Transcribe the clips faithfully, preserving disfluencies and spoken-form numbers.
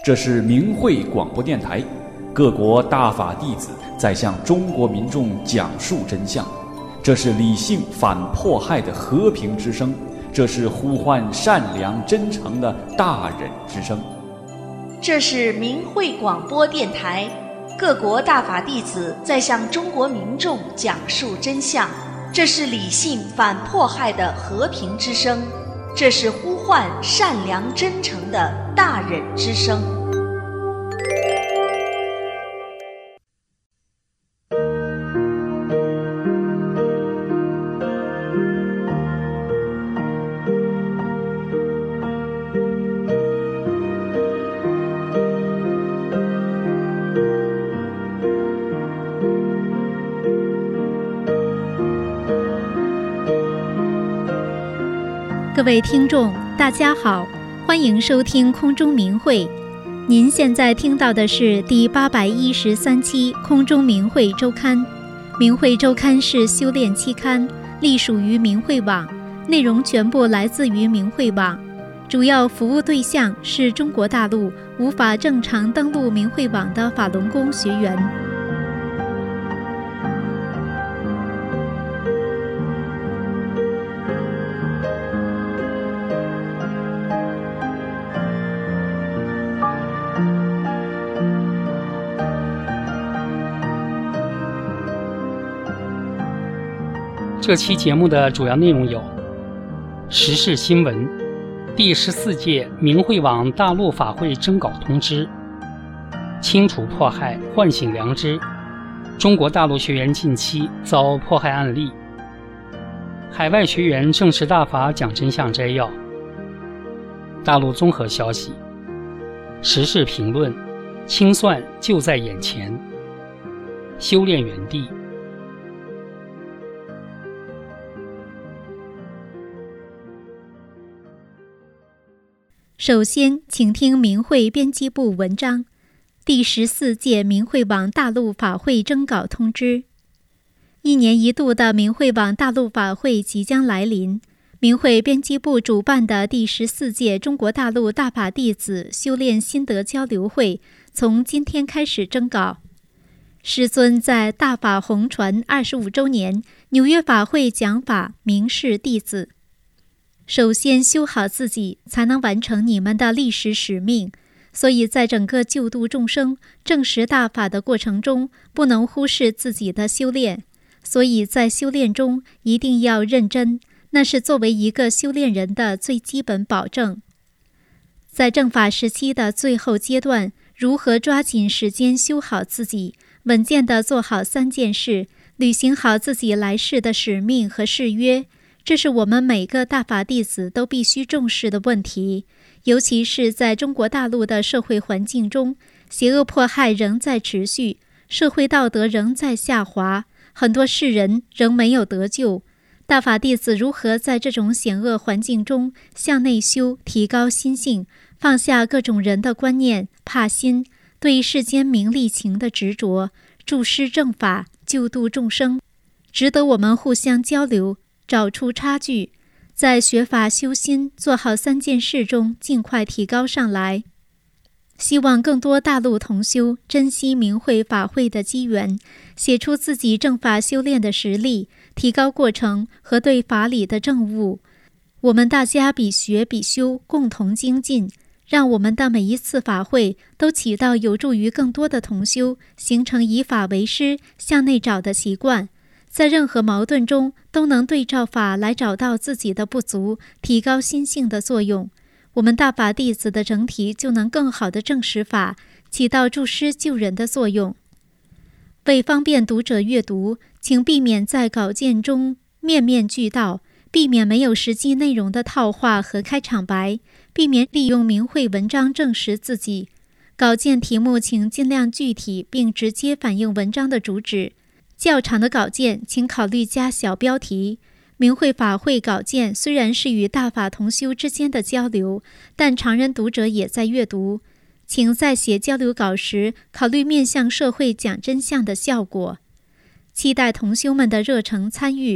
这是明慧广播电台，各国大法弟子在向中国民众讲述真相。这是理性反迫害的和平之声，这是呼唤善良真诚的大忍之声。 这是明慧广播电台，各国大法弟子在向中国民众讲述真相。这是理性反迫害的和平之声，这是呼唤善良真诚的大忍之声。 各位听众大家好，欢迎收听空中明慧。您现在听到的是第八百一十三期空中明慧周刊。明慧周刊是修炼期刊，隶属于明慧网，内容全部来自于明慧网，主要服务对象是中国大陆无法正常登录明慧网的法轮功学员。 这期节目的主要内容有：时事新闻、第十四届明慧网大陆法会征稿通知、清除迫害唤醒良知、中国大陆学员近期遭迫害案例、海外学员正式大法讲真相摘要、大陆综合消息、时事评论、清算就在眼前、修炼园地。 首先，请听明慧编辑部文章：第十四届明慧网大陆法会征稿通知。一年一度的明慧网大陆法会即将来临，明慧编辑部主办的第十四届中国大陆大法弟子修炼心得交流会从今天开始征稿。师尊在大法弘传二十五周年纽约法会讲法，明示弟子：首先修好自己，才能完成你们的历史使命。所以在整个救度众生、证实大法的过程中，不能忽视自己的修炼。所以在修炼中一定要认真，那是作为一个修炼人的最基本保证。在正法时期的最后阶段，如何抓紧时间修好自己，稳健地做好三件事，履行好自己来世的使命和誓约，这是我们每个大法弟子都必须重视的问题。尤其是在中国大陆的社会环境中，邪恶迫害仍在持续，社会道德仍在下滑，很多世人仍没有得救。大法弟子如何在这种险恶环境中向内修，提高心性，放下各种人的观念、怕心，对世间名利情的执着，注师正法，救度众生，值得我们互相交流，找出差距，在学法修心做好三件事中尽快提高上来。希望更多大陆同修珍惜明慧法会的机缘，写出自己正法修炼的实力，提高过程和对法理的证悟。我们大家比学比修，共同精进，让我们的每一次法会都起到有助于更多的同修形成以法为师、向内找的习惯，在任何矛盾中都能对照法来找到自己的不足，提高心性的作用。我们大法弟子的整体就能更好地证实法，起到助师救人的作用。为方便读者阅读，请避免在稿件中面面俱到，避免没有实际内容的套话和开场白，避免利用明慧文章证实自己。稿件题目请尽量具体并直接反映文章的主旨。较长的稿件请考虑加小标题。明慧法会稿件虽然是与大法同修之间的交流，但常人读者也在阅读，请在写交流稿时考虑面向社会讲真相的效果。期待同修们的热诚参与，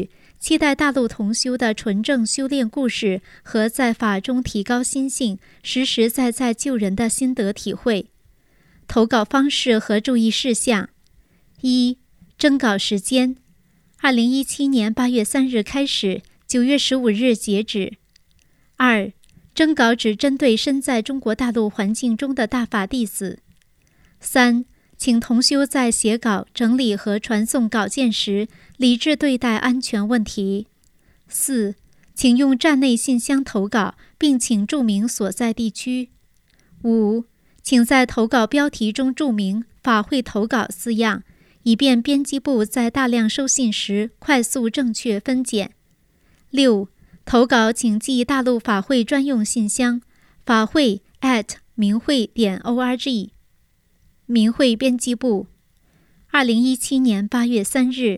期待大陆同修的纯正修炼故事和在法中提高心性、实实在在救人的心得体会。投稿方式和注意事项：一、征稿时间：二零一七年八月三日开始，九月十五日截止。二、征稿只针对身在中国大陆环境中的大法弟子。三、请同修在写稿、整理和传送稿件时，理智对待安全问题。四、请用站内信箱投稿，并请注明所在地区。五、请在投稿标题中注明“法会投稿”四样，以便编辑部在大量收信时快速正确分拣。六、投稿请寄大陆法会专用信箱，法会 at 明慧点 org。明慧编辑部，二零一七年八月三日。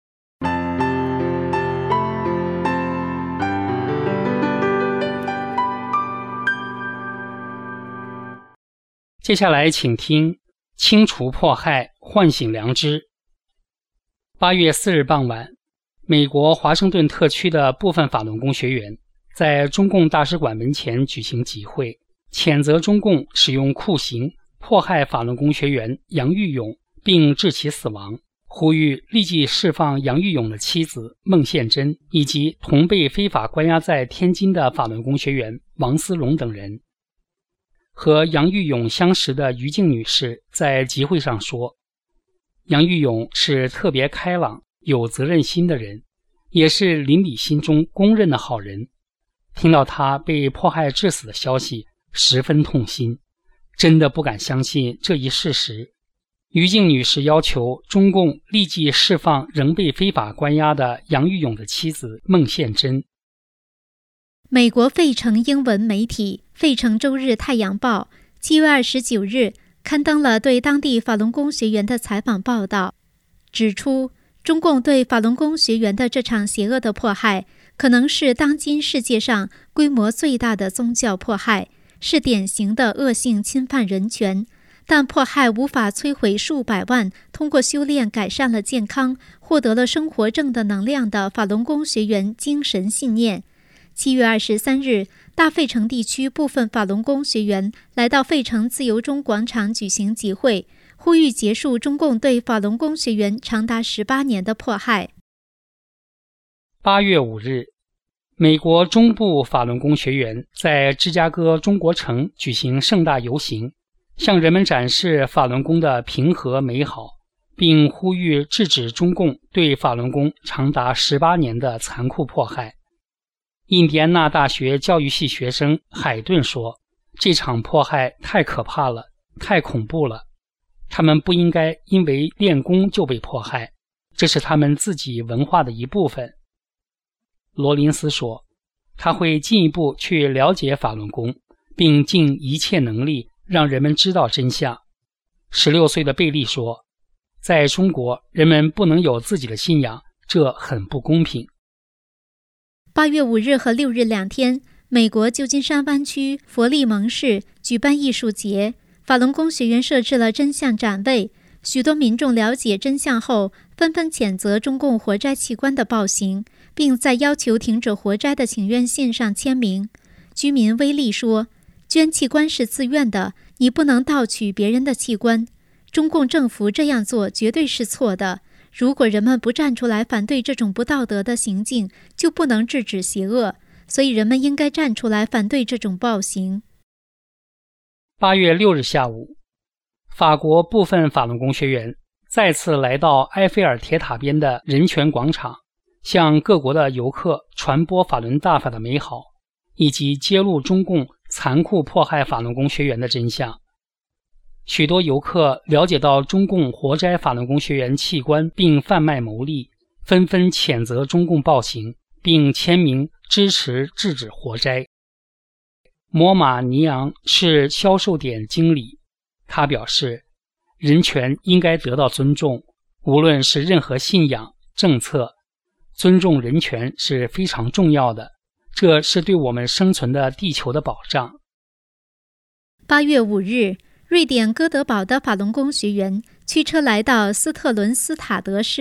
接下来请听清除迫害，唤醒良知。八月四日傍晚，美国华盛顿特区的部分法轮功学员在中共大使馆门前举行集会，谴责中共使用酷刑迫害法轮功学员杨玉勇并致其死亡，呼吁立即释放杨玉勇的妻子孟宪珍以及同被非法关押在天津的法轮功学员王思龙等人。和杨玉勇相识的于静女士在集会上说，杨玉勇是特别开朗、有责任心的人，也是邻里心中公认的好人。听到他被迫害致死的消息，十分痛心，真的不敢相信这一事实。于静女士要求中共立即释放仍被非法关押的杨玉勇的妻子孟宪珍。 美国费城英文媒体费城周日太阳报七月二十九日刊登了对当地法轮功学员的采访报道，指出中共对法轮功学员的这场邪恶的迫害，可能是当今世界上规模最大的宗教迫害，是典型的恶性侵犯人权，但迫害无法摧毁数百万通过修炼改善了健康、获得了生活正的能量的法轮功学员精神信念。七月二十三日，大费城地区部分法轮功学员来到费城自由中广场举行集会，呼吁结束中共对法轮功学员长达十八年的迫害。 八月五日，美国中部法轮功学员在芝加哥中国城举行盛大游行，向人们展示法轮功的平和美好，并呼吁制止中共对法轮功长达十八年的残酷迫害。印第安纳大学教育系学生海顿说，这场迫害太可怕了，太恐怖了，他们不应该因为练功就被迫害，这是他们自己文化的一部分。罗林斯说，他会进一步去了解法轮功，并尽一切能力让人们知道真相。十六岁的贝利说，在中国人们不能有自己的信仰，这很不公平。 八月五日和六日两天，美国旧金山湾区佛利蒙市举办艺术节，法轮功学员设置了真相展位。许多民众了解真相后，纷纷谴责中共活摘器官的暴行，并在要求停止活摘的请愿信上签名。居民威利说，捐器官是自愿的，你不能盗取别人的器官。中共政府这样做绝对是错的。如果人们不站出来反对这种不道德的行径，就不能制止邪恶，所以人们应该站出来反对这种暴行。 八月六日下午，法国部分法轮功学员再次来到埃菲尔铁塔边的人权广场，向各国的游客传播法轮大法的美好，以及揭露中共残酷迫害法轮功学员的真相。许多游客了解到中共活摘法轮功学员器官并贩卖牟利，纷纷谴责中共暴行，并签名支持制止活摘。摩马尼昂是销售点经理，他表示，人权应该得到尊重，无论是任何信仰、政策，尊重人权是非常重要的，这是对我们生存的地球的保障。 八月五日，瑞典哥德堡的法轮功学员驱车来到斯特伦斯塔德市，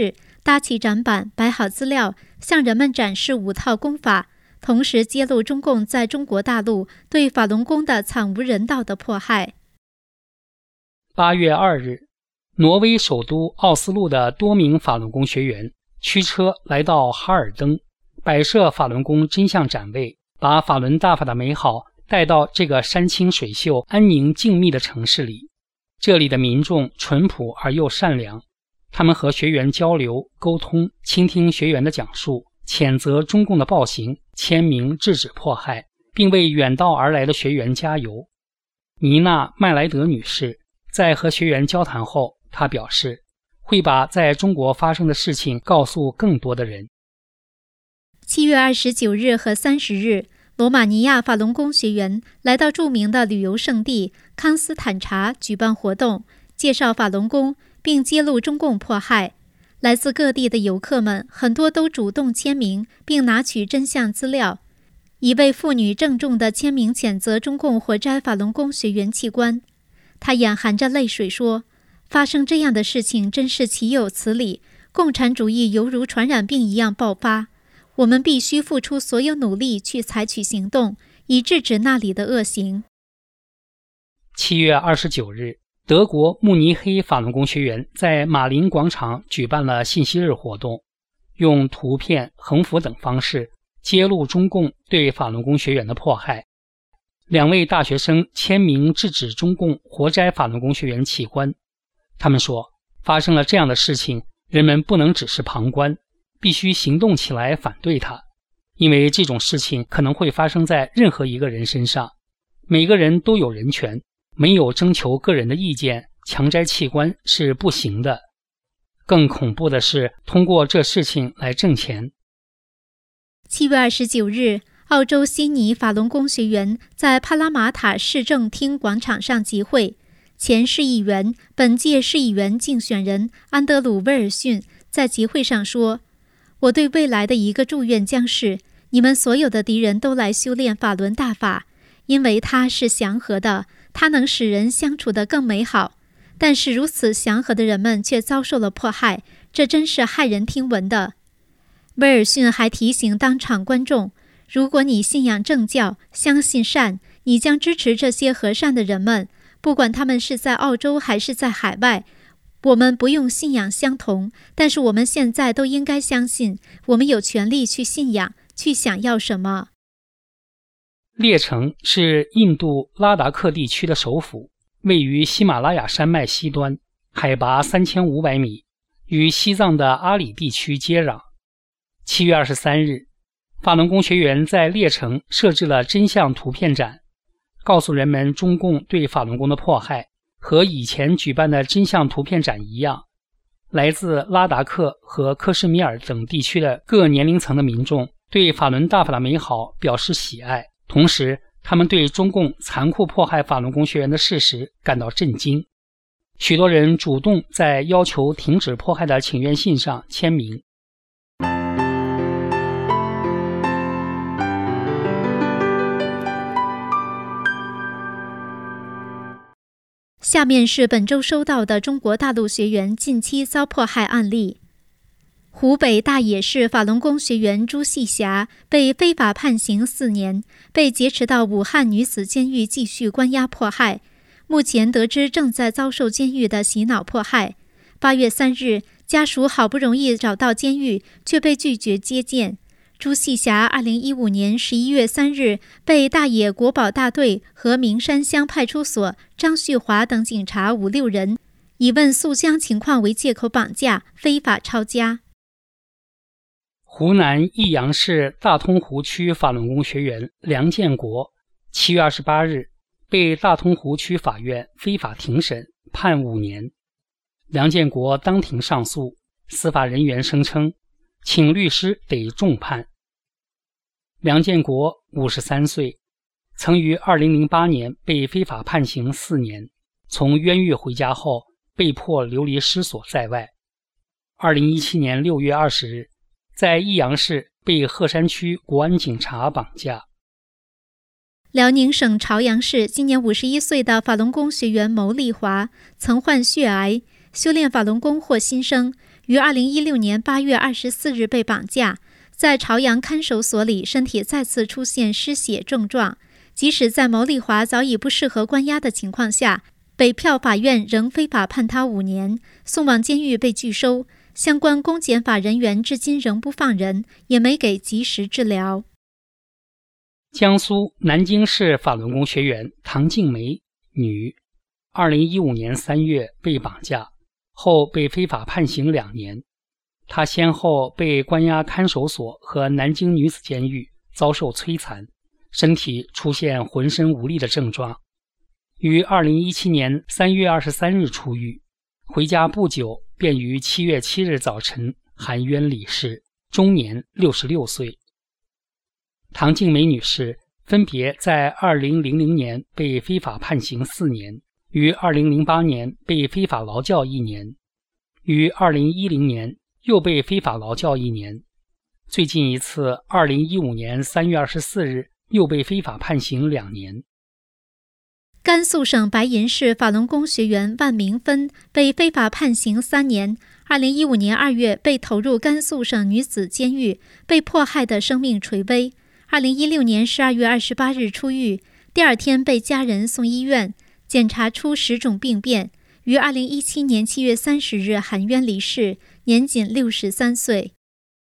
搭起展板，摆好资料，向人们展示五套功法，同时揭露中共在中国大陆对法轮功的惨无人道的迫害。 八月二日，挪威首都奥斯陆的多名法轮功学员驱车来到哈尔登，摆设法轮功真相展位，把法轮大法的美好带到这个山清水秀、安宁静谧的城市里。这里的民众淳朴而又善良，他们和学员交流沟通，倾听学员的讲述，谴责中共的暴行，签名制止迫害，并为远道而来的学员加油。妮娜·麦莱德女士在和学员交谈后，她表示会把在中国发生的事情告诉更多的人。 七月二十九日和三十日，罗马尼亚法轮功学员来到著名的旅游胜地康斯坦察举办活动，介绍法轮功，并揭露中共迫害。来自各地的游客们很多都主动签名，并拿取真相资料。一位妇女郑重地签名谴责中共活摘法轮功学员器官。她眼含着泪水说，发生这样的事情真是岂有此理，共产主义犹如传染病一样爆发，我们必须付出所有努力去采取行动，以制止那里的恶行。 七月二十九日，德国慕尼黑法轮功学员在马林广场举办了信息日活动，用图片、横幅等方式揭露中共对法轮功学员的迫害。两位大学生签名制止中共活摘法轮功学员器官。他们说，发生了这样的事情，人们不能只是旁观，必须行动起来反对它，因为这种事情可能会发生在任何一个人身上。每个人都有人权，没有征求个人的意见，强摘器官是不行的。更恐怖的是，通过这事情来挣钱。 七月二十九日，澳洲悉尼法轮功学员在帕拉马塔市政厅广场上集会。前市议员、本届市议员竞选人安德鲁·威尔逊在集会上说，我对未来的一个祝愿将是，你们所有的敌人都来修炼法轮大法，因为它是祥和的，它能使人相处得更美好。但是如此祥和的人们却遭受了迫害，这真是骇人听闻的。威尔逊还提醒当场观众，如果你信仰正教，相信善，你将支持这些和善的人们，不管他们是在澳洲还是在海外。我们不用信仰相同，但是我们现在都应该相信，我们有权利去信仰，去想要什么。 列城是印度拉达克地区的首府，位于喜马拉雅山脉西端，海拔三千五百米，与西藏的阿里地区接壤。七月二十三日，法轮功学员在列城设置了真相图片展，告诉人们中共对法轮功的迫害。和以前举办的真相图片展一样，来自拉达克和克什米尔等地区的各年龄层的民众对法轮大法的美好表示喜爱，同时他们对中共残酷迫害法轮功学员的事实感到震惊。许多人主动在要求停止迫害的请愿信上签名。 下面是本周收到的中国大陆学员近期遭迫害案例。湖北大冶市法轮功学员朱细霞被非法判刑四年，被劫持到武汉女子监狱继续关押迫害。目前得知正在遭受监狱的洗脑迫害。八月三日，家属好不容易找到监狱，却被拒绝接见。朱细霞二零一五年十一月三日被大冶国保大队和名山乡派出所张旭华等警察五六人以问诉江情况为借口绑架，非法抄家。 湖南益阳市大通湖区法轮功学员梁建国七月二十八日被大通湖区法院非法庭审，判五年。梁建国当庭上诉，司法人员声称请律师得重判。梁建国五十三岁，曾于二零零八年被非法判刑四年，从冤狱回家后被迫流离失所在外。二零一七年六月二十日，在益阳市被鹤山区国安警察绑架。 辽宁省朝阳市今年五十一岁的法轮功学员牟丽华曾患血癌，修炼法轮功获新生， 于二零一六年八月二十四日被绑架，在朝阳看守所里身体再次出现失血症状。即使在牟丽华早已不适合关押的情况下，北票法院仍非法判他五年，送往监狱被拒收。相关公检法人员至今仍不放人，也没给及时治疗。 江苏南京市法轮功学员唐静梅，女，二零一五年三月被绑架后被非法判刑两年。她先后被关押看守所和南京女子监狱，遭受摧残，身体出现浑身无力的症状。于二零一七年三月二十三日出狱，回家不久便于七月七日早晨含冤离世，终年六十六岁。唐静梅女士分别在二零零零年被非法判刑四年，于二零零八年被非法劳教一年，于二零一零年又被非法劳教一年，最近一次二零一五年三月二十四日又被非法判刑两年。 甘肃省白银市法轮功学员万明芬被非法判刑三年，二零一五年二月被投入甘肃省女子监狱，被迫害的生命垂危。二零一六年十二月二十八日出狱，第二天被家人送医院，检查出十种病变，于二零一七年七月三十日含冤离世，年仅六十三岁。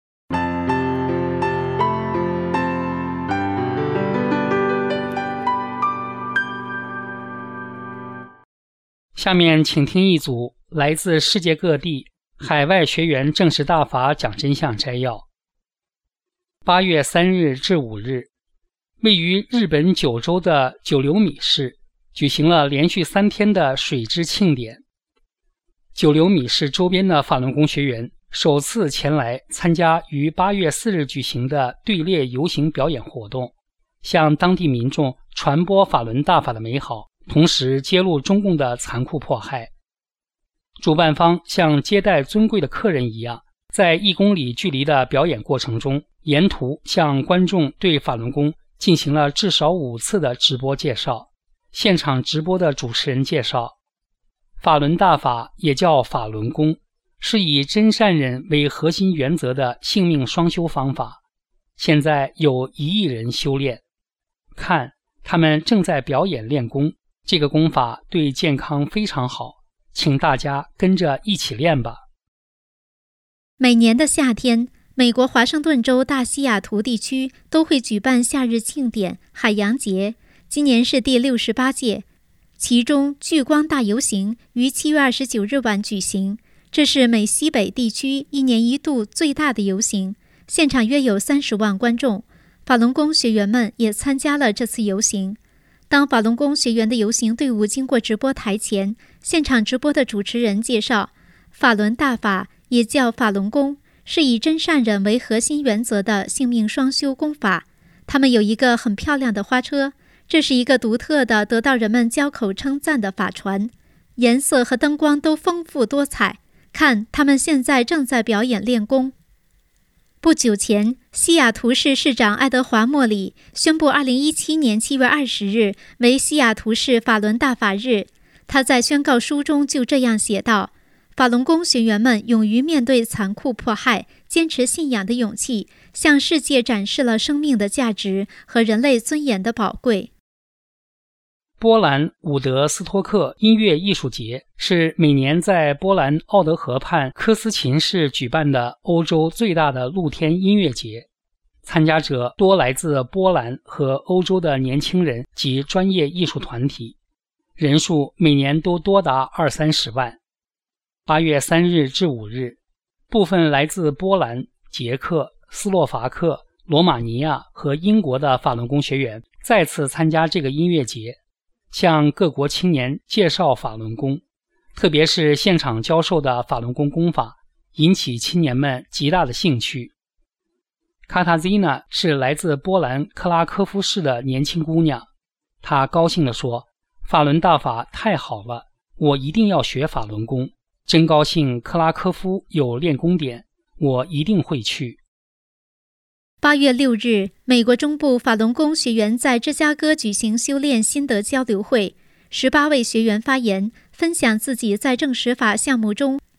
下面请听一组来自世界各地海外学员证实大法讲真相摘要。八月三日至五日，位于日本九州的九流米市举行了连续三天的水之庆典。九流米市周边的法轮功学员首次前来参加于八月四日举行的队列游行表演活动，向当地民众传播法轮大法的美好，同时揭露中共的残酷迫害。主办方像接待尊贵的客人一样，在一公里距离的表演过程中，沿途向观众对法轮功进行了至少五次的直播介绍。现场直播的主持人介绍，法轮大法也叫法轮功，是以真善忍为核心原则的性命双修方法。现在有一亿人修炼，看他们正在表演练功，这个功法对健康非常好，请大家跟着一起练吧。 每年的夏天，美国华盛顿州大西雅图地区都会举办夏日庆典海洋节，今年是第六十八届，其中聚光大游行于七月二十九日晚举行，这是美西北地区一年一度最大的游行，现场约有三十万观众。法轮功学员们也参加了这次游行。当法轮功学员的游行队伍经过直播台前，现场直播的主持人介绍，法轮大法也叫法轮功，是以真善忍为核心原则的性命双修功法。他们有一个很漂亮的花车，这是一个独特的得到人们交口称赞的法船，颜色和灯光都丰富多彩。看，他们现在正在表演练功。不久前，西雅图市市长爱德华·莫里宣布二零一七年七月二十日为西雅图市法轮大法日。他在宣告书中就这样写道，法轮功学员们勇于面对残酷迫害，坚持信仰的勇气，向世界展示了生命的价值和人类尊严的宝贵。 波兰伍德斯托克音乐艺术节是每年在波兰奥德河畔科斯琴市举办的欧洲最大的露天音乐节，参加者多来自波兰和欧洲的年轻人及专业艺术团体，人数每年都多达二三十万。八月三日至五日，部分来自波兰、捷克、斯洛伐克、罗马尼亚和英国的法轮功学员再次参加这个音乐节，向各国青年介绍法轮功，特别是现场教授的法轮功功法，引起青年们极大的兴趣。卡塔吉娜是来自波兰克拉科夫市的年轻姑娘，她高兴地说，法轮大法太好了，我一定要学法轮功，真高兴克拉科夫有练功点，我一定会去。 八月六日，美国中部法轮功学员在芝加哥举行修炼心得交流会，十八位学员发言，分享自己在正实法项目中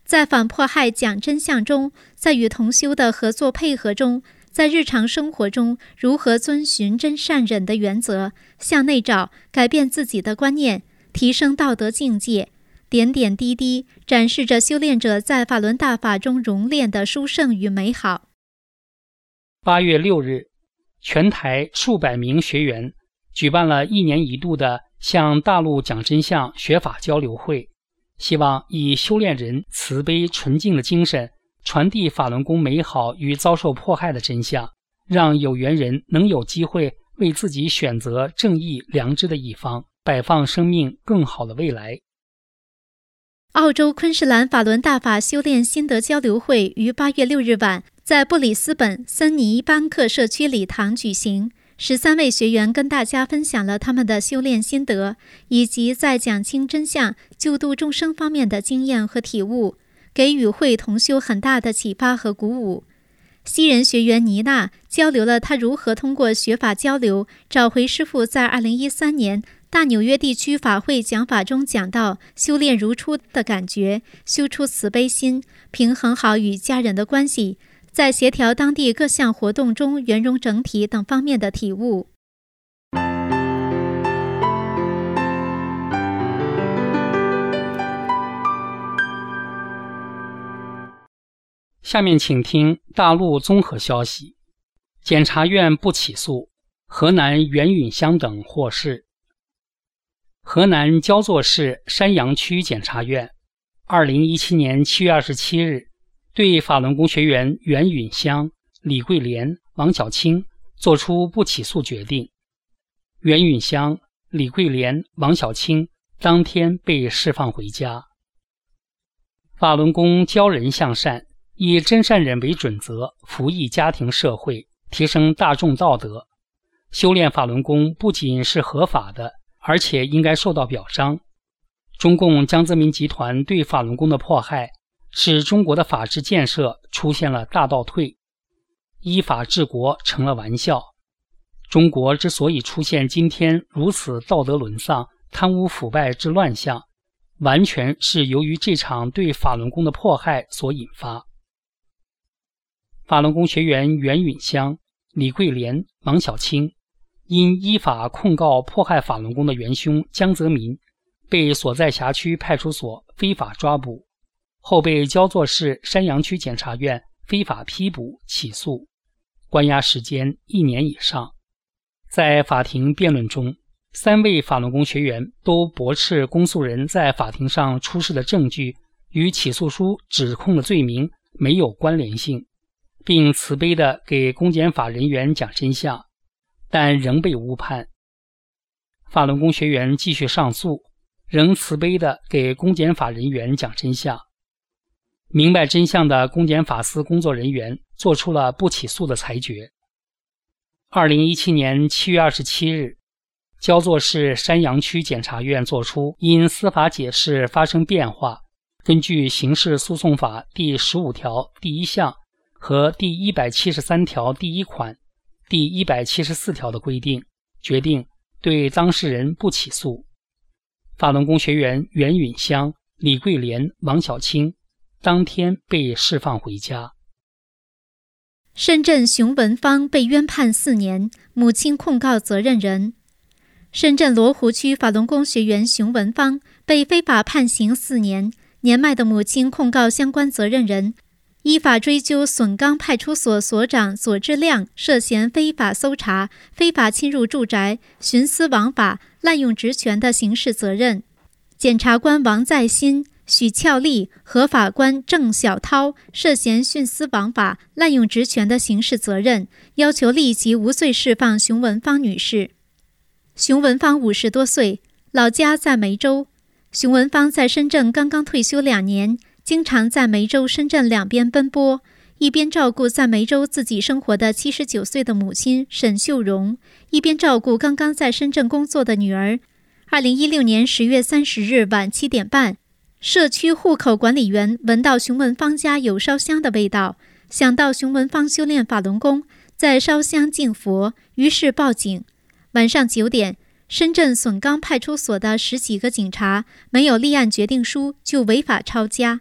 在反迫害讲真相中，在与同修的合作配合中，在日常生活中如何遵循真善忍的原则，向内找，改变自己的观念，提升道德境界，点点滴滴展示着修炼者在法轮大法中熔炼的殊胜与美好。 八月六日，全台数百名学员举办了一年一度的向大陆讲真相学法交流会，希望以修炼人慈悲纯净的精神，传递法轮功美好与遭受迫害的真相，让有缘人能有机会为自己选择正义良知的一方，摆放生命更好的未来。 澳洲昆士兰法轮大法修炼心得交流会于八月六日晚在布里斯本森尼班克社区礼堂举行。十三位学员跟大家分享了他们的修炼心得，以及在讲清真相、救度众生方面的经验和体悟，给与会同修很大的启发和鼓舞。西人学员妮娜交流了她如何通过学法交流，找回师父在二零一三年大纽约地区法会讲法中讲到修炼如初的感觉，修出慈悲心，平衡好与家人的关系，在协调当地各项活动中圆融整体等方面的体悟。 下面请听大陆综合消息。检察院不起诉，河南袁允香等获释。河南焦作市山阳区检察院二零一七年七月二十七日对法轮功学员袁允香、李桂莲、王小青作出不起诉决定。袁允香、李桂莲、王小青当天被释放回家。法轮功教人向善，以真善忍为准则，服役家庭社会，提升大众道德。修炼法轮功不仅是合法的，而且应该受到表彰。中共江泽民集团对法轮功的迫害，使中国的法治建设出现了大倒退，依法治国成了玩笑。中国之所以出现今天如此道德沦丧、贪污腐败之乱象，完全是由于这场对法轮功的迫害所引发。法轮功学员袁允香、李桂莲、王小青因依法控告迫害法轮功的元凶江泽民，被所在辖区派出所非法抓捕，后被焦作市山阳区检察院非法批捕起诉，关押时间一年以上。在法庭辩论中，三位法轮功学员都驳斥公诉人在法庭上出示的证据与起诉书指控的罪名没有关联性，并慈悲地给公检法人员讲真相，但仍被误判。法轮功学员继续上诉，仍慈悲地给公检法人员讲真相。明白真相的公检法司工作人员做出了不起诉的裁决。二零一七年七月二十七日，焦作市山阳区检察院作出因司法解释发生变化，根据刑事诉讼法第十五条第一项和第一百七十三条第一款、第一百七十四条的规定，决定对当事人不起诉。法轮功学员袁允香、李桂莲、王小青当天被释放回家。 深圳熊文芳被冤判四年，母亲控告责任人。深圳罗湖区法轮功学员熊文芳被非法判刑四年，年迈的母亲控告相关责任人，依法追究笋岗派出所所长左志亮涉嫌非法搜查、非法侵入住宅、徇私枉法、滥用职权的刑事责任。检察官王在新、许俏丽和法官郑小涛涉嫌徇私枉法、滥用职权的刑事责任，要求立即无罪释放熊文芳女士。熊文芳五十多岁，老家在梅州。熊文芳在深圳刚刚退休两年，经常在梅州、深圳两边奔波，一边照顾在梅州自己生活的七十九岁的母亲沈秀荣，一边照顾刚刚在深圳工作的女儿。二零一六年十月三十日晚七点半，社区户口管理员闻到熊文芳家有烧香的味道，想到熊文芳修炼法轮功，在烧香敬佛，于是报警。晚上九点，深圳笋岗派出所的十几个警察没有立案决定书就违法抄家，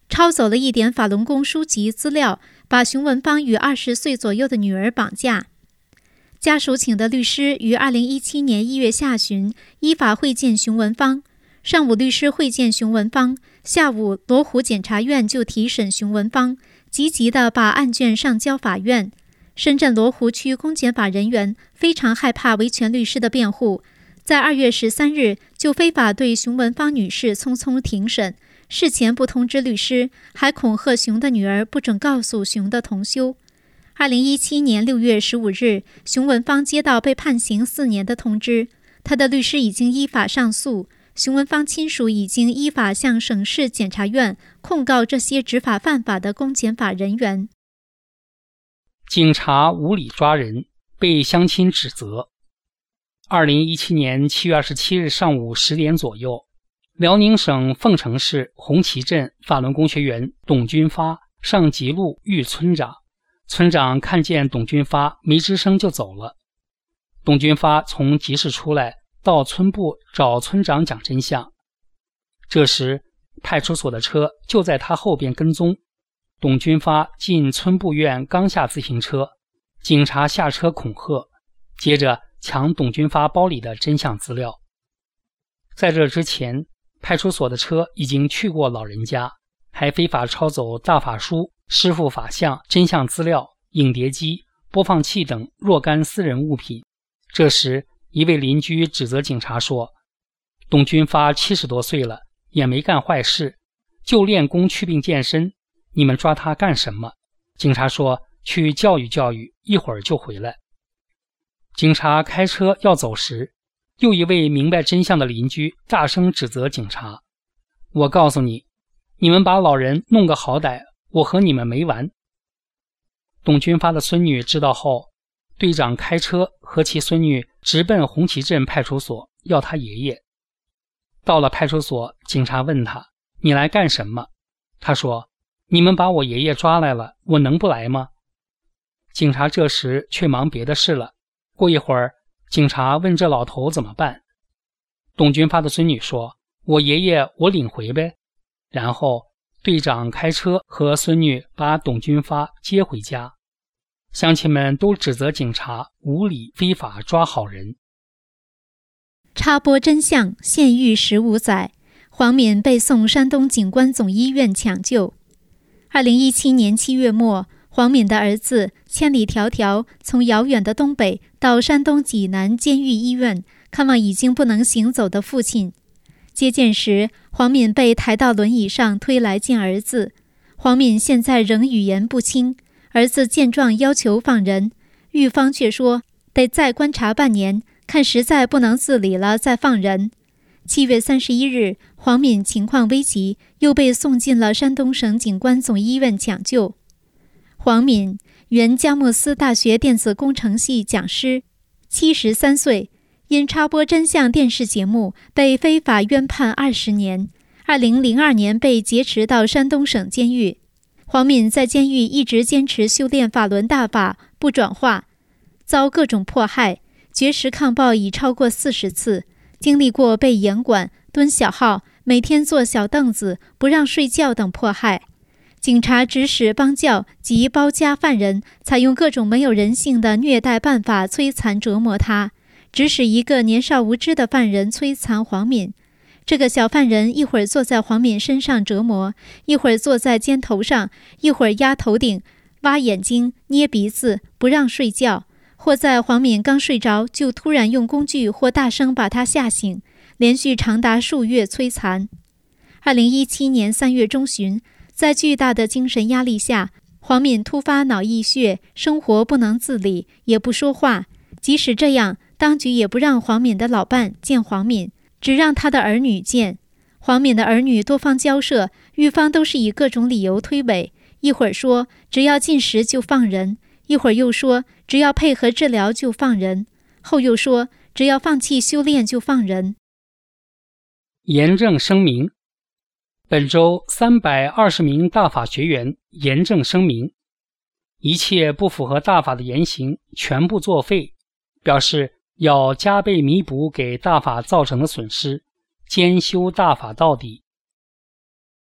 抄走了一点法轮功书籍资料，把熊文芳与二十岁左右的女儿绑架。家属请的律师于二零一七年一月下旬依法会见熊文芳。上午律师会见熊文芳，下午罗湖检察院就提审熊文芳，积极地把案卷上交法院。深圳罗湖区公检法人员非常害怕维权律师的辩护，在二月十三日就非法对熊文芳女士匆匆庭审，事前不通知律师，还恐吓熊的女儿不准告诉熊的同修。二零一七年六月十五日，熊文芳接到被判刑四年的通知，他的律师已经依法上诉。熊文芳亲属已经依法向省市检察院控告这些执法犯法的公检法人员。 警察无理抓人，被乡亲指责。二零一七年七月二十七日上午十点左右，辽宁省凤城市红旗镇法轮功学员董军发上吉路遇村长，村长看见董军发没吱声就走了。董军发从集市出来，到村部找村长讲真相。这时派出所的车就在他后边跟踪。董军发进村部院刚下自行车，警察下车恐吓，接着抢董军发包里的真相资料。在这之前，派出所的车已经去过老人家，还非法抄走大法书、师父法像、真相资料、影碟机、播放器等若干私人物品。这时一位邻居指责警察说，董军发七十多岁了，也没干坏事，就练功祛病健身，你们抓他干什么？警察说去教育教育，一会儿就回来。警察开车要走时，又一位明白真相的邻居大声指责警察，我告诉你，你们把老人弄个好歹，我和你们没完。董军发的孙女知道后，队长开车和其孙女直奔红旗镇派出所，要他爷爷。到了派出所，警察问他，你来干什么？他说，你们把我爷爷抓来了，我能不来吗？警察这时却忙别的事了。过一会儿，警察问这老头怎么办。董军发的孙女说，我爷爷我领回呗。然后队长开车和孙女把董军发接回家。乡亲们都指责警察无理非法抓好人。 插播真相，现狱十五载，黄敏被送山东警官总医院抢救。二零一七年七月末，黄敏的儿子千里迢迢从遥远的东北到山东济南监狱医院看望已经不能行走的父亲。接见时，黄敏被抬到轮椅上推来见儿子。黄敏现在仍语言不清，儿子见状要求放人，狱方却说得再观察半年，看实在不能自理了再放人。七月三十一日，黄敏情况危急，又被送进了山东省警官总医院抢救。黄敏，原佳木斯大学电子工程系讲师，七十三岁，因插播真相电视节目被非法冤判二十年，二零零二年被劫持到山东省监狱。黄敏在监狱一直坚持修炼法轮大法，不转化，遭各种迫害，绝食抗暴已超过四十次，经历过被严管、蹲小号、每天坐小凳子、不让睡觉等迫害。警察指使帮教及包夹犯人，采用各种没有人性的虐待办法摧残折磨他，指使一个年少无知的犯人摧残黄敏。这个小犯人一会儿坐在黄敏身上折磨，一会儿坐在肩头上，一会儿压头顶，挖眼睛、捏鼻子，不让睡觉，或在黄敏刚睡着就突然用工具或大声把他吓醒，连续长达数月摧残。二零一七年三月中旬，在巨大的精神压力下，黄敏突发脑溢血，生活不能自理，也不说话。即使这样，当局也不让黄敏的老伴见黄敏，只让他的儿女见。黄敏的儿女多方交涉，狱方都是以各种理由推诿，一会儿说只要进食就放人，一会儿又说只要配合治疗就放人，后又说只要放弃修炼就放人。 严正声明，本周三百二十名大法学员严正声明，一切不符合大法的言行全部作废，表示要加倍弥补给大法造成的损失，兼修大法到底。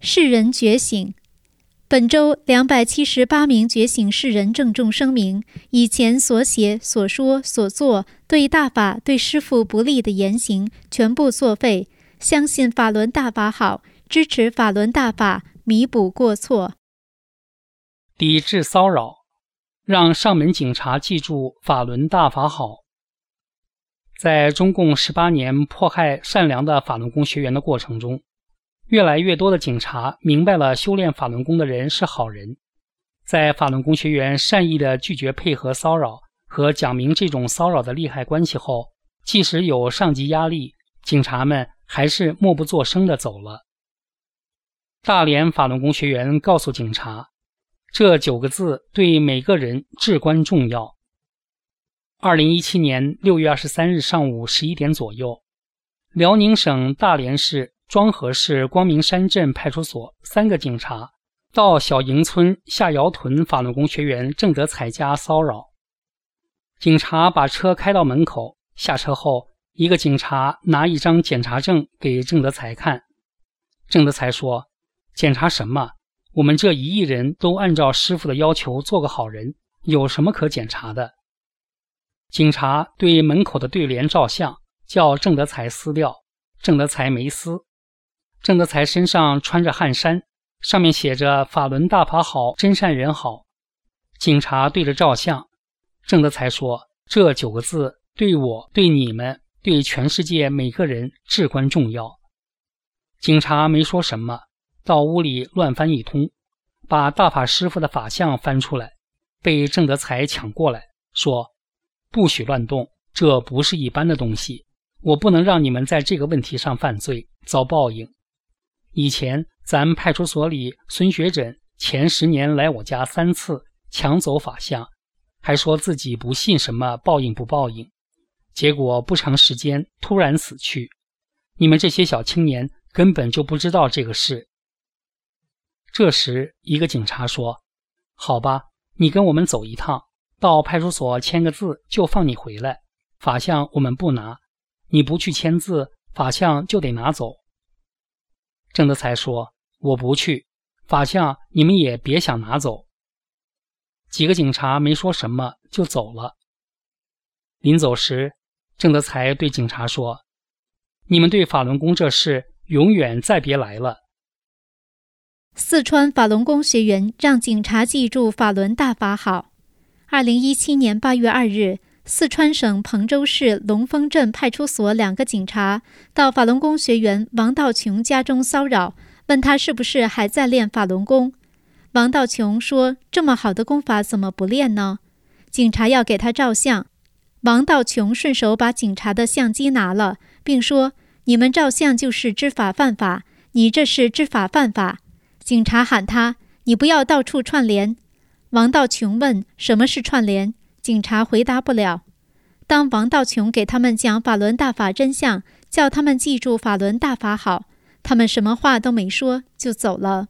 世人觉醒。本周两百七十八名觉醒世人郑重声明，以前所写、所说、所做对大法、对师父不利的言行全部作废，相信法轮大法好，支持法轮大法，弥补过错。 抵制骚扰，让上门警察记住法轮大法好。在中共十八年迫害善良的法轮功学员的过程中，越来越多的警察明白了修炼法轮功的人是好人。在法轮功学员善意的拒绝配合骚扰和讲明这种骚扰的利害关系后，即使有上级压力，警察们还是默不作声地走了。大连法轮功学员告诉警察，这九个字对每个人至关重要。二零一七年六月二十三日上午十一点左右，辽宁省大连市庄河市光明山镇派出所三个警察到小营村下窑屯法轮功学员郑德才家骚扰。警察把车开到门口，下车后，一个警察拿一张检查证给郑德才看。郑德才说，检查什么？我们这一亿人都按照师傅的要求做个好人，有什么可检查的？警察对门口的对联照相，叫郑德才撕掉，郑德才没撕。郑德才身上穿着汗衫，上面写着法轮大法好，真善人好。警察对着照相，郑德才说，这九个字对我、对你们、对全世界每个人至关重要。警察没说什么，到屋里乱翻一通，把大法师父的法相翻出来，被郑德才抢过来，说，不许乱动，这不是一般的东西，我不能让你们在这个问题上犯罪，遭报应。以前咱派出所里孙学诊前十年来我家三次，抢走法相，还说自己不信什么报应不报应，结果不长时间突然死去。你们这些小青年根本就不知道这个事。这时一个警察说，好吧，你跟我们走一趟，到派出所签个字就放你回来，法相我们不拿，你不去签字，法相就得拿走。郑德才说，我不去，法相你们也别想拿走。几个警察没说什么就走了。临走时，郑德才对警察说，你们对法轮功这事永远再别来了。 四川法轮功学员让警察记住法轮大法好。二零一七年八月二日，四川省彭州市龙峰镇派出所两个警察到法轮功学员王道琼家中骚扰，问他是不是还在练法轮功。王道琼说，这么好的功法怎么不练呢？警察要给他照相，王道琼顺手把警察的相机拿了，并说，你们照相就是知法犯法，你这是知法犯法。警察喊他，你不要到处串联。王道琼问，什么是串联？警察回答不了。当王道琼给他们讲法轮大法真相，叫他们记住法轮大法好，他们什么话都没说就走了。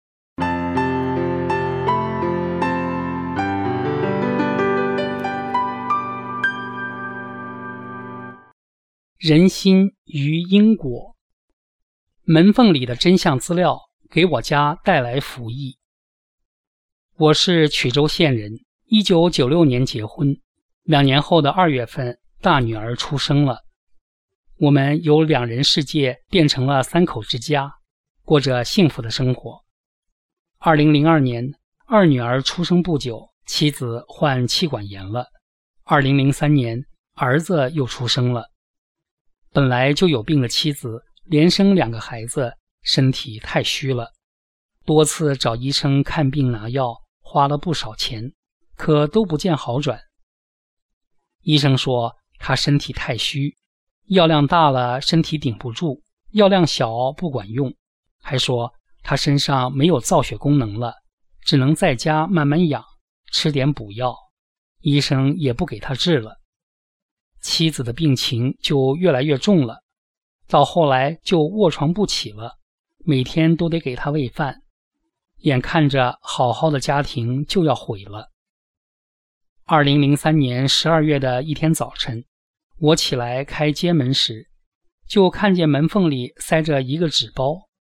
人心与因果，门缝里的真相资料给我家带来福益。我是曲周县人，一九九六年结婚，两年后的二月份，大女儿出生了。我们由两人世界变成了三口之家，过着幸福的生活。二零零二年，二女儿出生不久，妻子患气管炎了。二零零三年，儿子又出生了。本来就有病的妻子，连生两个孩子，身体太虚了，多次找医生看病拿药，花了不少钱，可都不见好转。医生说他身体太虚，药量大了身体顶不住，药量小不管用，还说他身上没有造血功能了，只能在家慢慢养，吃点补药，医生也不给他治了。妻子的病情就越来越重了，到后来就卧床不起了，每天都得给他喂饭，眼看着好好的家庭就要毁了。二零零三年十二月的一天早晨，我起来开街门时，就看见门缝里塞着一个纸包，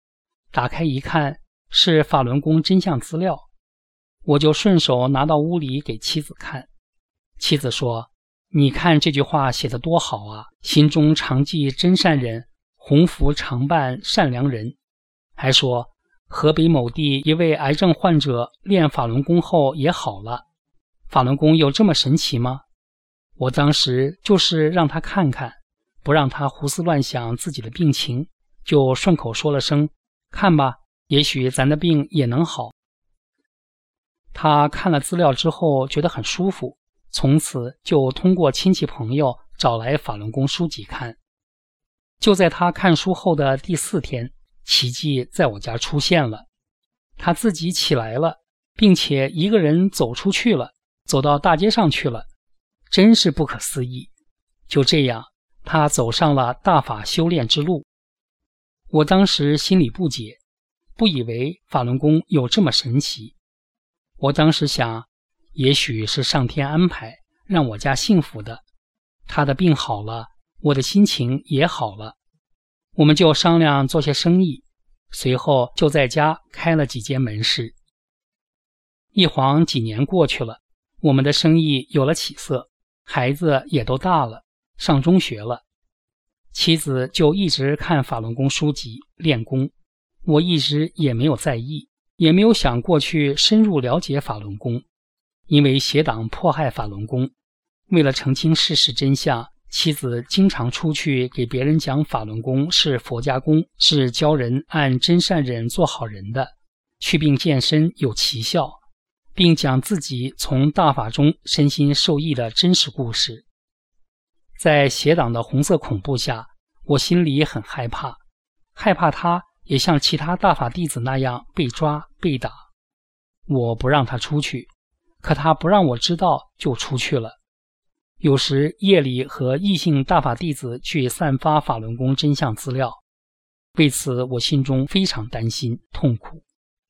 打开一看，是法轮功真相资料，我就顺手拿到屋里给妻子看。妻子说：“你看这句话写得多好啊，心中常记真善人，鸿福常伴善良人。”还说河北某地一位癌症患者练法轮功后也好了。法轮功有这么神奇吗？我当时就是让他看看，不让他胡思乱想自己的病情，就顺口说了声：“看吧，也许咱的病也能好。”他看了资料之后觉得很舒服，从此就通过亲戚朋友找来法轮功书籍看。就在他看书后的第四天，奇迹在我家出现了。他自己起来了，并且一个人走出去了，走到大街上去了，真是不可思议。就这样，他走上了大法修炼之路。我当时心里不解，不以为法轮功有这么神奇。我当时想，也许是上天安排让我家幸福的，他的病好了，我的心情也好了。我们就商量做些生意，随后就在家开了几间门市。一晃几年过去了，我们的生意有了起色，孩子也都大了，上中学了。妻子就一直看法轮功书籍练功，我一直也没有在意，也没有想过去深入了解法轮功。因为邪党迫害法轮功，为了澄清事实真相，妻子经常出去给别人讲法轮功是佛家功，是教人按真善忍做好人的，祛病健身有奇效，并讲自己从大法中身心受益的真实故事。在邪党的红色恐怖下，我心里很害怕，害怕他也像其他大法弟子那样被抓被打。我不让他出去，可他不让我知道就出去了。有时夜里和异性大法弟子去散发法轮功真相资料，为此我心中非常担心痛苦。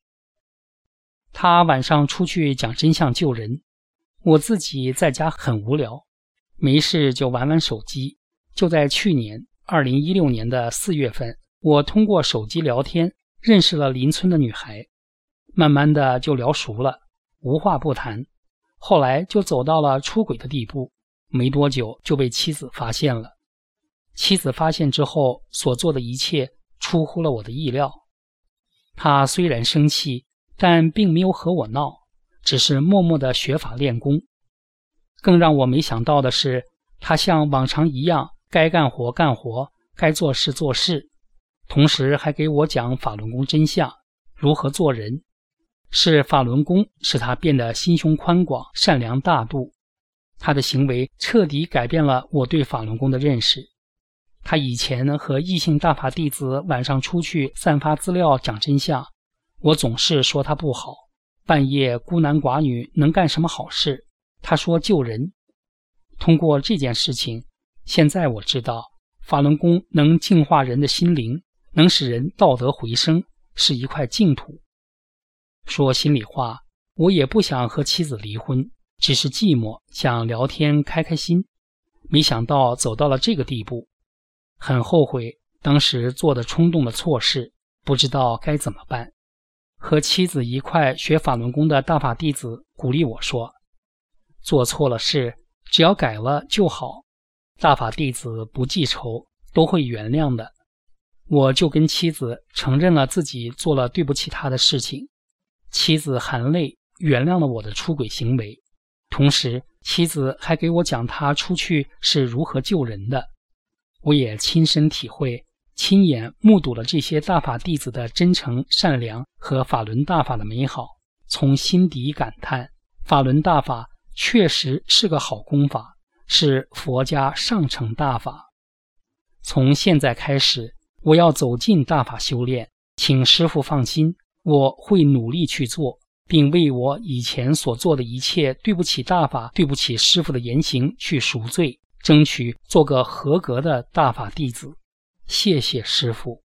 他晚上出去讲真相救人，我自己在家很无聊，没事就玩玩手机。就在去年二零一六年的四月份，我通过手机聊天认识了邻村的女孩，慢慢的就聊熟了，无话不谈，后来就走到了出轨的地步，没多久就被妻子发现了。妻子发现之后所做的一切出乎了我的意料。她虽然生气，但并没有和我闹，只是默默地学法练功。更让我没想到的是，她像往常一样该干活干活，该做事做事，同时还给我讲法轮功真相，如何做人。是法轮功使她变得心胸宽广，善良大度。他的行为彻底改变了我对法轮功的认识。他以前和异性大法弟子晚上出去散发资料讲真相，我总是说他不好，半夜孤男寡女能干什么好事，他说救人。通过这件事情，现在我知道法轮功能净化人的心灵，能使人道德回升，是一块净土。说心里话，我也不想和妻子离婚，只是寂寞，想聊天开开心，没想到走到了这个地步，很后悔当时做的冲动的错事，不知道该怎么办。和妻子一块学法轮功的大法弟子鼓励我说，做错了事只要改了就好，大法弟子不记仇，都会原谅的。我就跟妻子承认了自己做了对不起他的事情，妻子含泪原谅了我的出轨行为，同时妻子还给我讲她出去是如何救人的。我也亲身体会，亲眼目睹了这些大法弟子的真诚善良和法轮大法的美好，从心底感叹，法轮大法确实是个好功法，是佛家上乘大法。从现在开始，我要走进大法修炼，请师父放心，我会努力去做，并为我以前所做的一切对不起大法、对不起师父的言行去赎罪，争取做个合格的大法弟子。谢谢师父。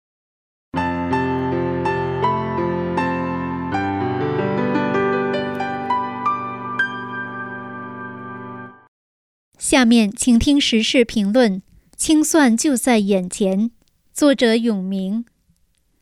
下面请听时事评论，清算就在眼前。作者永明。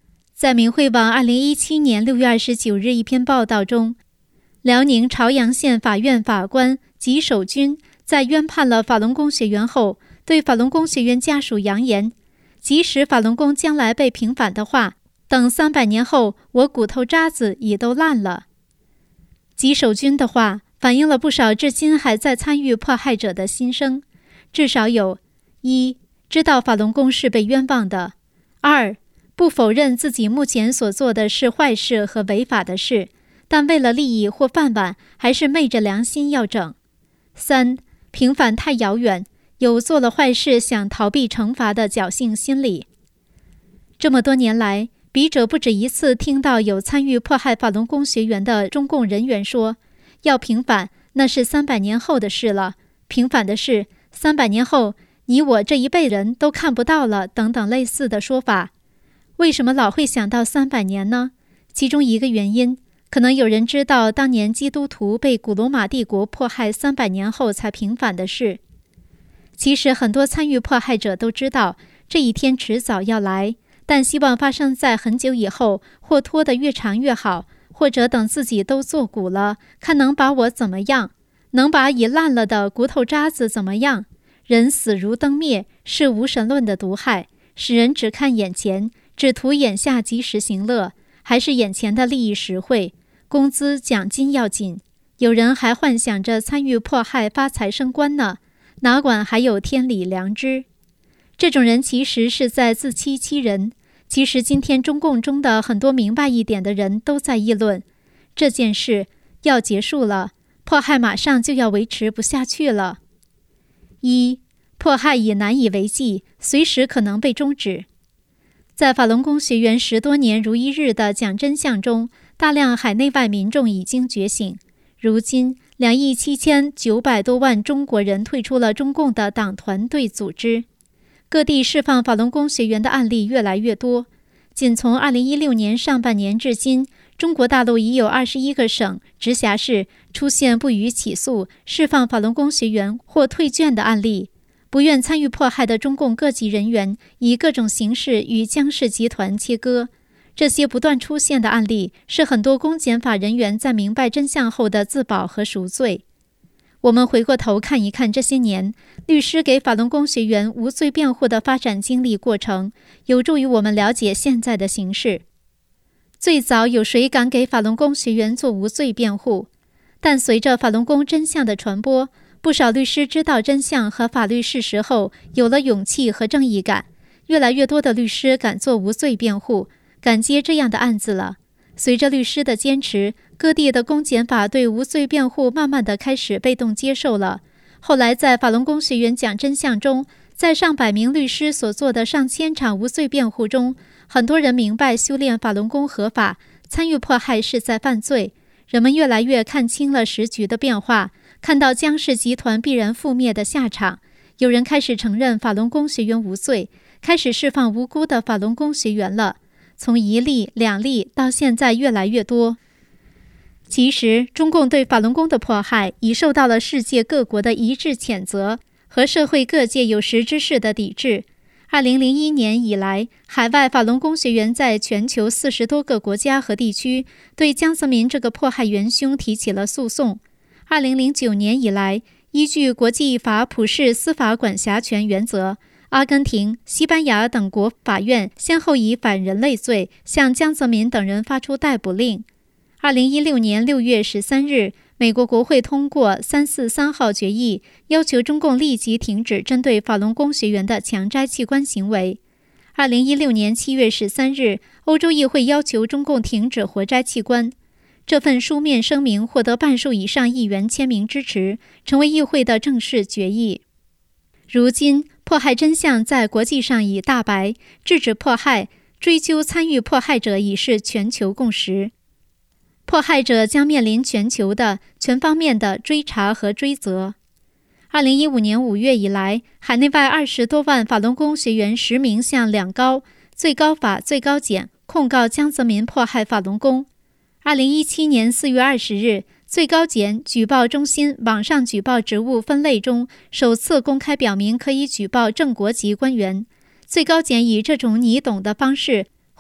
在明慧网二零一七年六月二十九日一篇报道中，辽宁朝阳县法院法官吉守军在宣判了法轮功学员后，对法轮功学员家属扬言，即使法轮功将来被平反的话，等三百年后，我骨头渣子也都烂了。吉守军的话反映了不少至今还在参与迫害者的心声，至少有：一、知道法轮功是被冤枉的；二、不否认自己目前所做的是坏事和违法的事，但为了利益或饭碗，还是昧着良心要整；三、平反太遥远，有做了坏事想逃避惩罚的侥幸心理。这么多年来，笔者不止一次听到有参与迫害法轮功学员的中共人员说，要平反那是三百年后的事了，平反的事三百年后你我这一辈人都看不到了等等类似的说法。为什么老会想到三百年呢？其中一个原因，可能有人知道当年基督徒被古罗马帝国迫害三百年后才平反的事。其实很多参与迫害者都知道这一天迟早要来，但希望发生在很久以后，或拖得越长越好，或者等自己都做骨了，看能把我怎么样，能把已烂了的骨头渣子怎么样。人死如灯灭是无神论的毒害，使人只看眼前，只图眼下及时行乐，还是眼前的利益实惠，工资奖金要紧。有人还幻想着参与迫害发财升官呢，哪管还有天理良知。这种人其实是在自欺欺人。其实今天中共中的很多明白一点的人都在议论，这件事要结束了，迫害马上就要维持不下去了。一、迫害已难以为继，随时可能被终止。在法轮功学员十多年如一日的讲真相中，大量海内外民众已经觉醒。如今两亿七千九百多万中国人退出了中共的党团队组织，各地释放法轮功学员的案例越来越多。仅从二零一六年上半年至今，中国大陆已有二十一个省、直辖市出现不予起诉、释放法轮功学员或退卷的案例。不愿参与迫害的中共各级人员以各种形式与江氏集团切割。这些不断出现的案例，是很多公检法人员在明白真相后的自保和赎罪。我们回过头看一看这些年律师给法轮功学员无罪辩护的发展经历过程，有助于我们了解现在的形势。最早有谁敢给法轮功学员做无罪辩护？但随着法轮功真相的传播，不少律师知道真相和法律事实后，有了勇气和正义感。越来越多的律师敢做无罪辩护，敢接这样的案子了。随着律师的坚持，各地的公检法对无罪辩护慢慢的开始被动接受了。后来在法轮功学员讲真相中，在上百名律师所做的上千场无罪辩护中，很多人明白修炼法轮功合法，参与迫害是在犯罪。人们越来越看清了时局的变化，看到江氏集团必然覆灭的下场。有人开始承认法轮功学员无罪，开始释放无辜的法轮功学员了。从一例、两例到现在越来越多。其实，中共对法轮功的迫害已受到了世界各国的一致谴责和社会各界有识之士的抵制。二零零一年以来，海外法轮功学员在全球四十多个国家和地区对江泽民这个迫害元凶提起了诉讼。二零零九年以来，依据国际法普世司法管辖权原则，阿根廷、西班牙等国法院先后以反人类罪向江泽民等人发出逮捕令。二零一六年六月十三日，美国国会通过三四三号决议，要求中共立即停止针对法轮功学员的强摘器官行为。二零一六年七月十三日，欧洲议会要求中共停止活摘器官。这份书面声明获得半数以上议员签名支持，成为议会的正式决议。如今，迫害真相在国际上已大白，制止迫害、追究参与迫害者已是全球共识。迫害者将面临全球的、全方面的追查和追责。二零一五年五月以来，海内外二十多万法轮功学员实名向两高、最高法、最高检控告江泽民迫害法轮功。二零一七年四月二十日，最高检举报中心网上举报职务分类中首次公开表明可以举报正国级官员。最高检以这种你懂的方式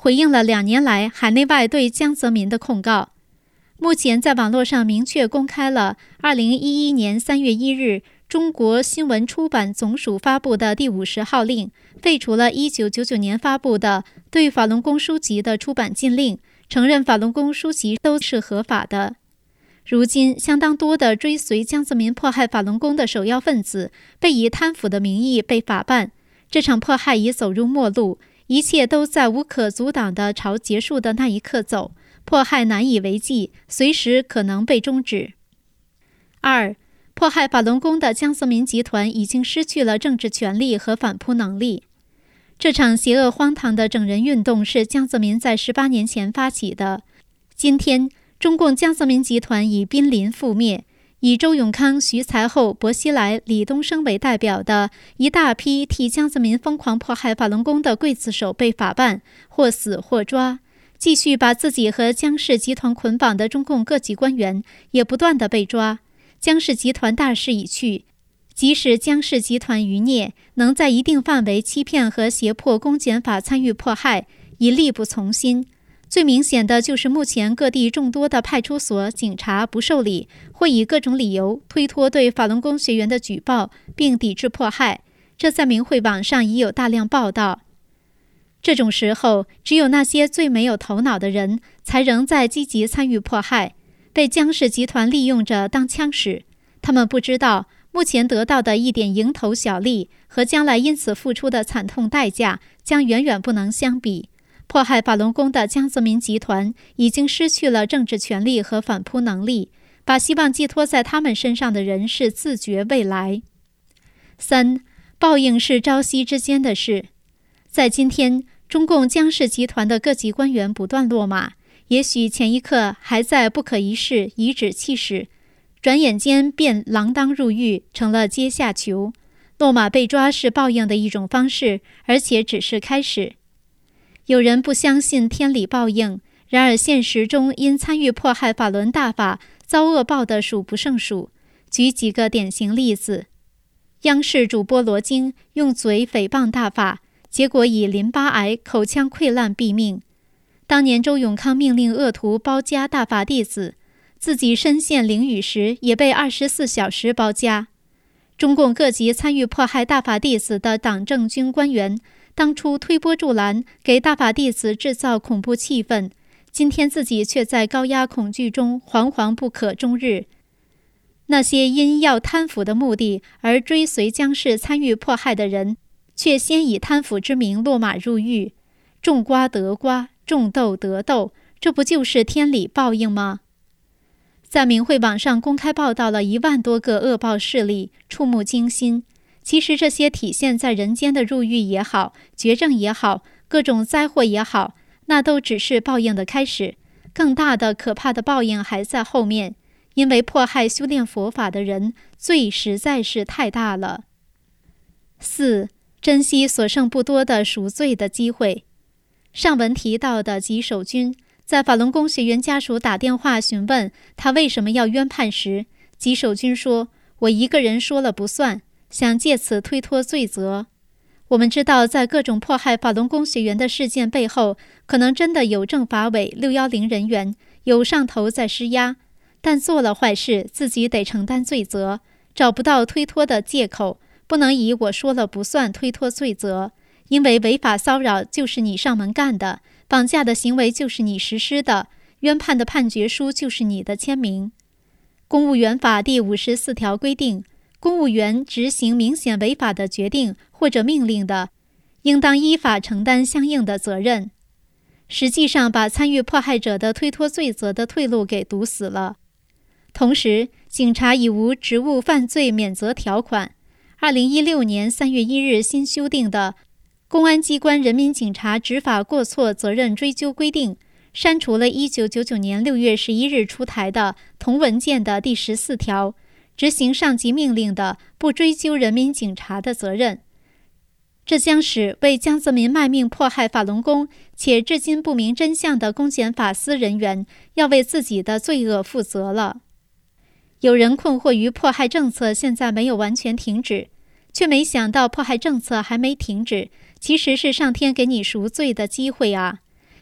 回应了两年来海内外对江泽民的控告。目前在网络上明确公开了二零一一年三月一日中国新闻出版总署发布的第五十号令，废除了一九九九年发布的对法轮功书籍的出版禁令，承认法轮功书籍都是合法的。如今，相当多的追随江泽民迫害法轮功的首要分子被以贪腐的名义被法办，这场迫害已走入末路，一切都在无可阻挡地朝结束的那一刻走，迫害难以为继，随时可能被终止。二、迫害法轮功的江泽民集团已经失去了政治权力和反扑能力。这场邪恶荒唐的整人运动是江泽民在十八年前发起的，今天中共江泽民集团已濒临覆灭，以周永康、徐才厚、薄熙来、李东生为代表的一大批替江泽民疯狂迫害法轮功的刽子手被法办，或死或抓。继续把自己和江氏集团捆绑的中共各级官员也不断地被抓。江氏集团大势已去，即使江氏集团余孽能在一定范围欺骗和胁迫公检法参与迫害，已力不从心。最明显的就是目前各地众多的派出所、警察不受理，或以各种理由推脱对法轮功学员的举报，并抵制迫害。这在明慧网上已有大量报道。这种时候，只有那些最没有头脑的人才仍在积极参与迫害，被江氏集团利用着当枪使。他们不知道，目前得到的一点蝇头小利和将来因此付出的惨痛代价将远远不能相比。迫害法轮功的江泽民集团已经失去了政治权力和反扑能力，把希望寄托在他们身上的人是自觉未来。三、报应是朝夕之间的事。在今天，中共江氏集团的各级官员不断落马，也许前一刻还在不可一世、颐指气使，转眼间便锒铛入狱，成了阶下囚。落马被抓是报应的一种方式，而且只是开始。有人不相信天理报应，然而现实中因参与迫害法轮大法遭恶报的数不胜数。举几个典型例子：央视主播罗京用嘴诽谤大法，结果以淋巴癌、口腔溃烂毙命。当年周永康命令恶徒包夹大法弟子，自己身陷囹圄时也被二十四小时包夹。中共各级参与迫害大法弟子的党政军官员，当初推波助澜，给大法弟子制造恐怖气氛，今天自己却在高压恐惧中惶惶不可终日。那些因要贪腐的目的而追随江氏参与迫害的人，却先以贪腐之名落马入狱。种瓜得瓜，种豆得豆，这不就是天理报应吗？在明慧网上公开报道了一万多个恶报事例，触目惊心。其实这些体现在人间的入狱也好，绝症也好，各种灾祸也好，那都只是报应的开始。更大的可怕的报应还在后面，因为迫害修炼佛法的人，罪实在是太大了。四、珍惜所剩不多的赎罪的机会。上文提到的吉守军，在法轮功学员家属打电话询问他为什么要冤判时，吉守军说：“我一个人说了不算，想借此推脱罪责。”我们知道，在各种迫害法轮功学员的事件背后，可能真的有政法委、六一零人员，有上头在施压，但做了坏事，自己得承担罪责，找不到推脱的借口，不能以我说了不算推脱罪责。因为违法骚扰就是你上门干的，绑架的行为就是你实施的，冤判的判决书就是你的签名。公务员法第五十四条规定，公务员执行明显违法的决定或者命令的，应当依法承担相应的责任。实际上把参与迫害者的推脱罪责的退路给堵死了。同时，警察已无职务犯罪免责条款。二零一六年三月一日新修订的公安机关人民警察执法过错责任追究规定，删除了一九九九年六月十一日出台的同文件的第十四条，执行上级命令的，不追究人民警察的责任。这将使为江泽民卖命迫害法轮功且至今不明真相的公检法司人员要为自己的罪恶负责了。有人困惑于迫害政策现在没有完全停止，却没想到迫害政策还没停止，其实是上天给你赎罪的机会啊！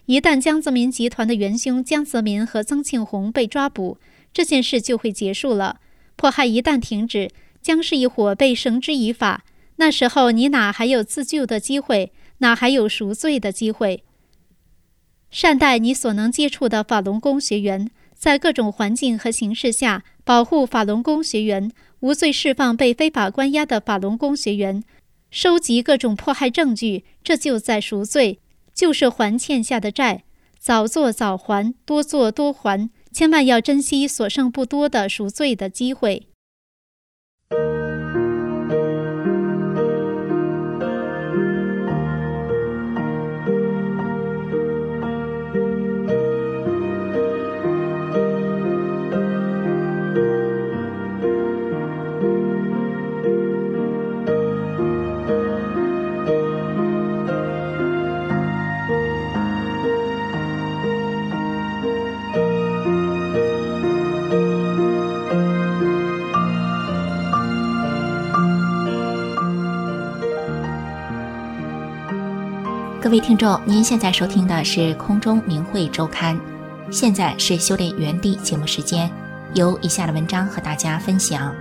一旦江泽民集团的元凶江泽民和曾庆红被抓捕，这件事就会结束了。迫害一旦停止，将是一伙被绳之以法，那时候你哪还有自救的机会，哪还有赎罪的机会？善待你所能接触的法轮功学员，在各种环境和形势下保护法轮功学员，无罪释放被非法关押的法轮功学员，收集各种迫害证据，这就在赎罪，就是还欠下的债。早做早还，多做多还，千万要珍惜所剩不多的赎罪的机会。 各位听众，您现在收听的是空中明慧周刊，现在是修炼园地节目时间，由以下的文章和大家分享。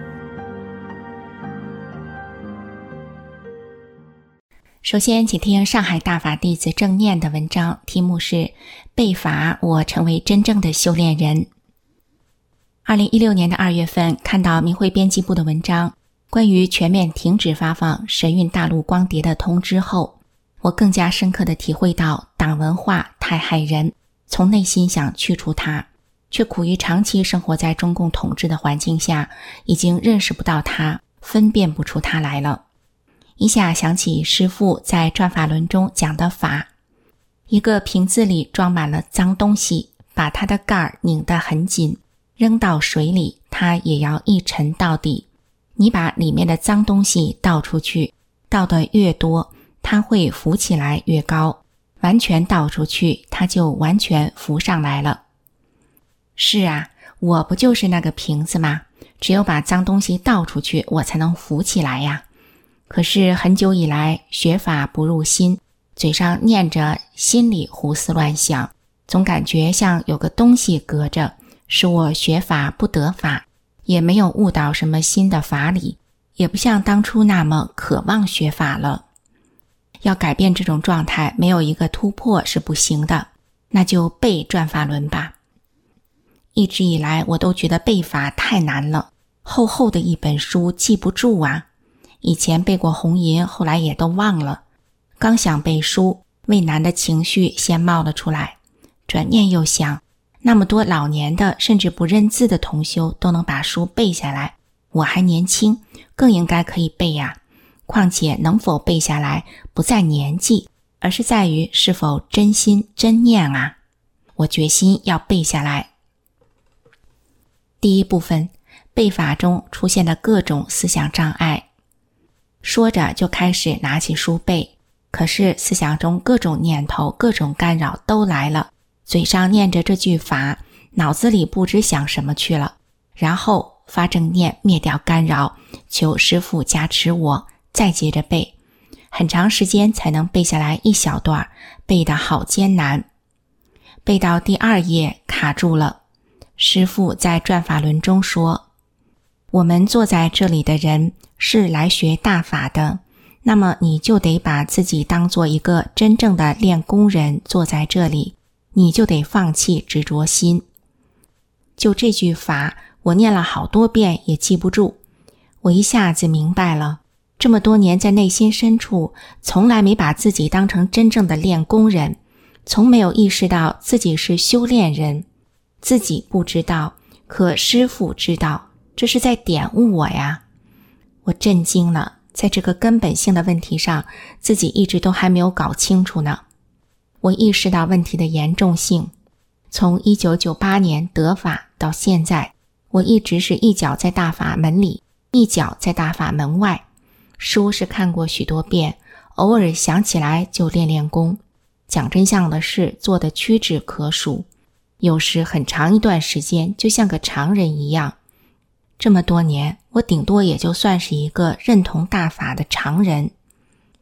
首先请听上海大法弟子正念的文章，题目是被法我成为真正的修炼人。二零一六年的二月份，看到明慧编辑部的文章，关于全面停止发放神韵大陆光碟的通知后，我更加深刻地体会到党文化太害人，从内心想去除它，却苦于长期生活在中共统治的环境下，已经认识不到它，分辨不出它来了。一下想起师父在转法轮中讲的法，一个瓶子里装满了脏东西，把它的盖儿拧得很紧，扔到水里，它也要一沉到底。你把里面的脏东西倒出去，倒得越多，它会浮起来越高，完全倒出去，它就完全浮上来了。是啊，我不就是那个瓶子吗？只有把脏东西倒出去，我才能浮起来呀。可是很久以来，学法不入心，嘴上念着，心里胡思乱想，总感觉像有个东西隔着，使我学法不得法，也没有悟到什么新的法理，也不像当初那么渴望学法了。要改变这种状态，没有一个突破是不行的，那就背转法轮吧。一直以来我都觉得背法太难了，厚厚的一本书记不住啊。以前背过红银，后来也都忘了。刚想背书，畏难的情绪先冒了出来，转念又想，那么多老年的甚至不认字的同修都能把书背下来，我还年轻，更应该可以背呀。况且能否背下来不在年纪，而是在于是否真心真念啊。我决心要背下来。第一部分，背法中出现的各种思想障碍。说着就开始拿起书背，可是思想中各种念头各种干扰都来了，嘴上念着这句法，脑子里不知想什么去了，然后发正念灭掉干扰，求师父加持我，再接着背，很长时间才能背下来一小段，背得好艰难。背到第二页卡住了，师父在转法轮中说，我们坐在这里的人是来学大法的，那么你就得把自己当做一个真正的练功人坐在这里，你就得放弃执着心。就这句法，我念了好多遍也记不住，我一下子明白了，这么多年在内心深处从来没把自己当成真正的练功人，从没有意识到自己是修炼人，自己不知道，可师父知道，这是在点悟我呀。我震惊了，在这个根本性的问题上，自己一直都还没有搞清楚呢。我意识到问题的严重性，从一九九八年得法到现在，我一直是一脚在大法门里，一脚在大法门外。书是看过许多遍，偶尔想起来就练练功，讲真相的事做得屈指可数，有时很长一段时间就像个常人一样。这么多年，我顶多也就算是一个认同大法的常人。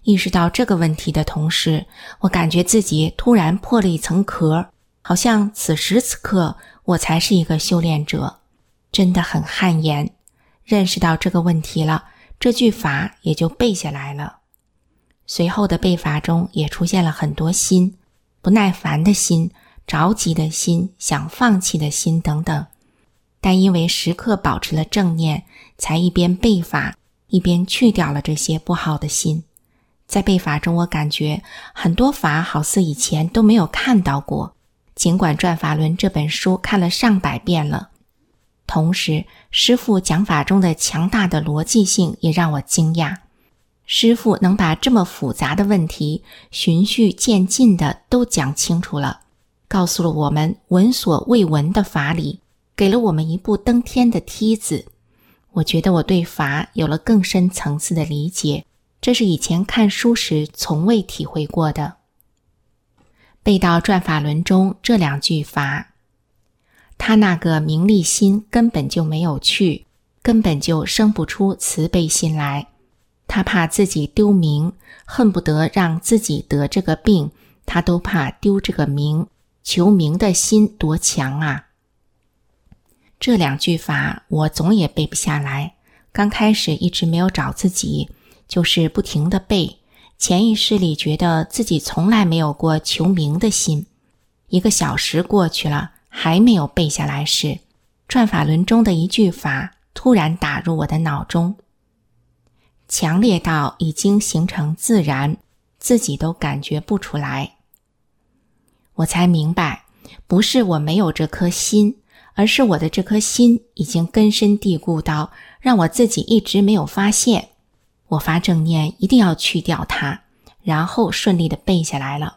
意识到这个问题的同时，我感觉自己突然破了一层壳，好像此时此刻我才是一个修炼者，真的很汗颜。认识到这个问题了，这句法也就背下来了。随后的背法中也出现了很多心，不耐烦的心，着急的心，想放弃的心等等。但因为时刻保持了正念，才一边背法，一边去掉了这些不好的心。在背法中，我感觉很多法好似以前都没有看到过，尽管《转法轮》这本书看了上百遍了。同时，师父讲法中的强大的逻辑性也让我惊讶。师父能把这么复杂的问题循序渐进的都讲清楚了，告诉了我们闻所未闻的法理，给了我们一步登天的梯子。我觉得我对法有了更深层次的理解，这是以前看书时从未体会过的。背到《转法轮》中这两句法，他那个名利心根本就没有去，根本就生不出慈悲心来。他怕自己丢名，恨不得让自己得这个病，他都怕丢这个名，求名的心多强啊！这两句法我总也背不下来，刚开始一直没有找自己，就是不停地背，潜意识里觉得自己从来没有过求名的心。一个小时过去了，还没有背下来时，转法轮中的一句法突然打入我的脑中，强烈到已经形成自然，自己都感觉不出来。我才明白，不是我没有这颗心，而是我的这颗心已经根深蒂固到让我自己一直没有发现。我发正念一定要去掉它，然后顺利地背下来了。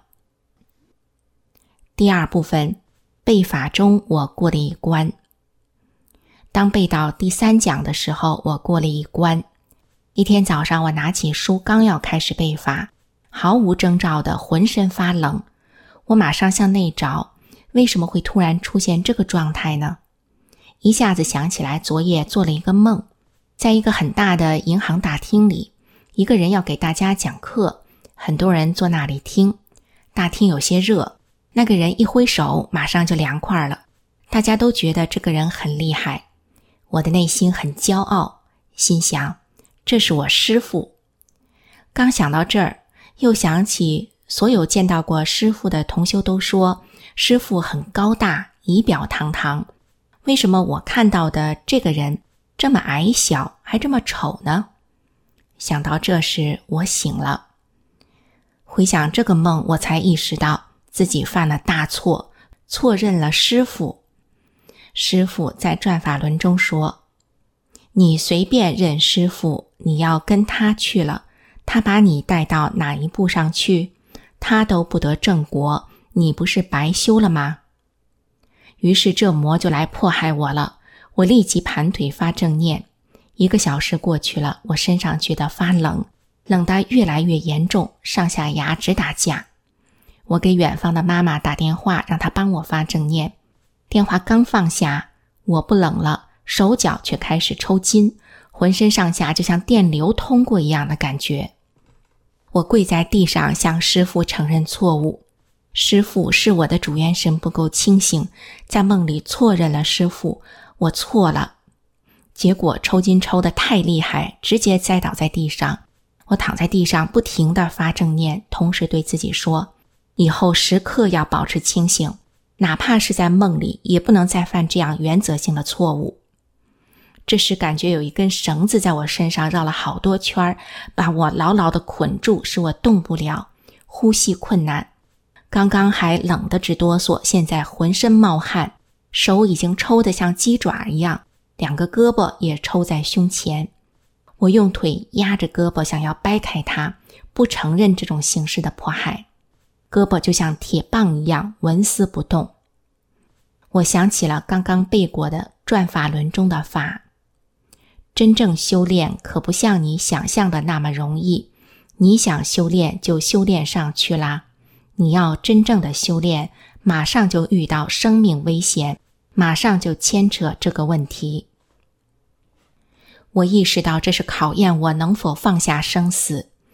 第二部分，背法中我过了一关。当背到第三讲的时候，我过了一关。一天早上，我拿起书刚要开始背法，毫无征兆的浑身发冷。我马上向内找，为什么会突然出现这个状态呢？一下子想起来昨夜做了一个梦，在一个很大的银行大厅里，一个人要给大家讲课，很多人坐那里听。大厅有些热，那个人一挥手，马上就凉快了。大家都觉得这个人很厉害。我的内心很骄傲，心想，这是我师父。刚想到这儿，又想起所有见到过师父的同修都说，师父很高大，仪表堂堂。为什么我看到的这个人这么矮小，还这么丑呢？想到这时，我醒了。回想这个梦，我才意识到自己犯了大错，错认了师父。师父在《转法轮》中说，你随便认师父，你要跟他去了，他把你带到哪一步上去，他都不得正果，你不是白修了吗？于是这魔就来迫害我了，我立即盘腿发正念。一个小时过去了，我身上觉得发冷，冷得越来越严重，上下牙直打架。我给远方的妈妈打电话，让她帮我发正念。电话刚放下，我不冷了，手脚却开始抽筋，浑身上下就像电流通过一样的感觉。我跪在地上向师父承认错误。师父是我的主元神不够清醒，在梦里错认了师父，我错了。结果抽筋抽得太厉害，直接栽倒在地上。我躺在地上不停地发正念，同时对自己说，以后时刻要保持清醒，哪怕是在梦里也不能再犯这样原则性的错误。这时感觉有一根绳子在我身上绕了好多圈，把我牢牢地捆住，使我动不了，呼吸困难。刚刚还冷得直哆嗦，现在浑身冒汗，手已经抽得像鸡爪一样，两个胳膊也抽在胸前。我用腿压着胳膊想要掰开它，不承认这种形式的迫害。胳膊就像铁棒一样纹丝不动。我想起了刚刚背过的《转法轮》中的法，真正修炼可不像你想象的那么容易，你想修炼就修炼上去啦。你要真正的修炼，马上就遇到生命危险，马上就牵扯这个问题。我意识到这是考验我能否放下生死。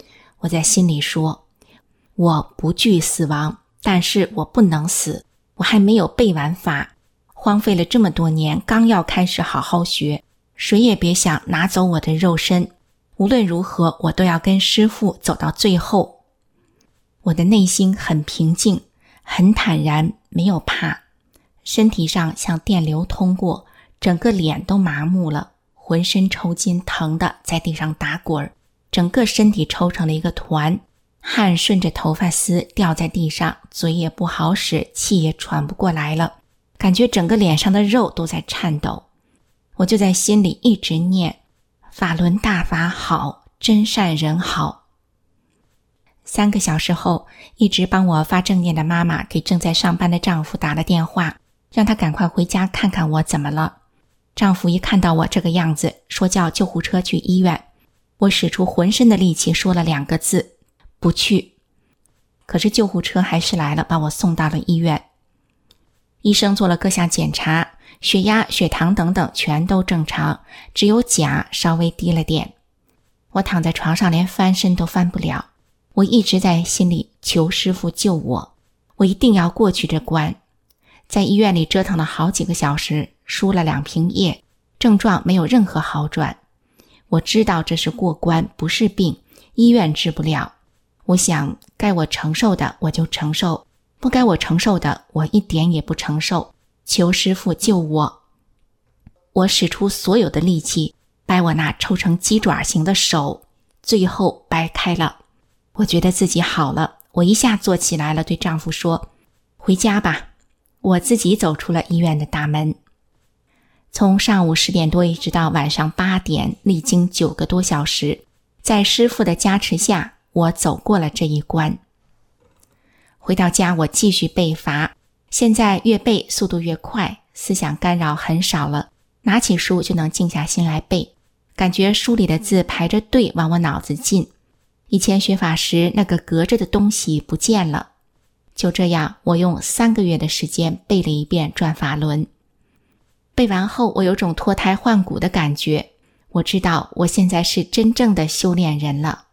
我在心里说，我不惧死亡，但是我不能死，我还没有背完法，荒废了这么多年，刚要开始好好学，谁也别想拿走我的肉身，无论如何我都要跟师父走到最后。我的内心很平静，很坦然，没有怕，身体上像电流通过，整个脸都麻木了，浑身抽筋，疼的在地上打滚，整个身体抽成了一个团，汗顺着头发丝掉在地上，嘴也不好使，气也喘不过来了，感觉整个脸上的肉都在颤抖。我就在心里一直念，法轮大法好，真善人好。三个小时后，一直帮我发正念的妈妈给正在上班的丈夫打了电话，让他赶快回家看看我怎么了。丈夫一看到我这个样子，说叫救护车去医院。我使出浑身的力气说了两个字，不去。可是救护车还是来了，把我送到了医院。医生做了各项检查，血压、血糖等等全都正常，只有钾稍微低了点。我躺在床上连翻身都翻不了，我一直在心里求师父救我，我一定要过去这关。在医院里折腾了好几个小时，输了两瓶液，症状没有任何好转。我知道这是过关，不是病，医院治不了。我想该我承受的我就承受，不该我承受的我一点也不承受，求师父救我。我使出所有的力气，掰我那抽成鸡爪形的手，最后掰开了。我觉得自己好了，我一下坐起来了，对丈夫说，回家吧。我自己走出了医院的大门。从上午十点多一直到晚上八点，历经九个多小时，在师父的加持下，我走过了这一关。回到家，我继续背法，现在越背速度越快，思想干扰很少了，拿起书就能静下心来背，感觉书里的字排着队往我脑子进。以前学法时那个隔着的东西不见了。就这样，我用三个月的时间背了一遍转法轮。背完后，我有种脱胎换骨的感觉，我知道我现在是真正的修炼人了。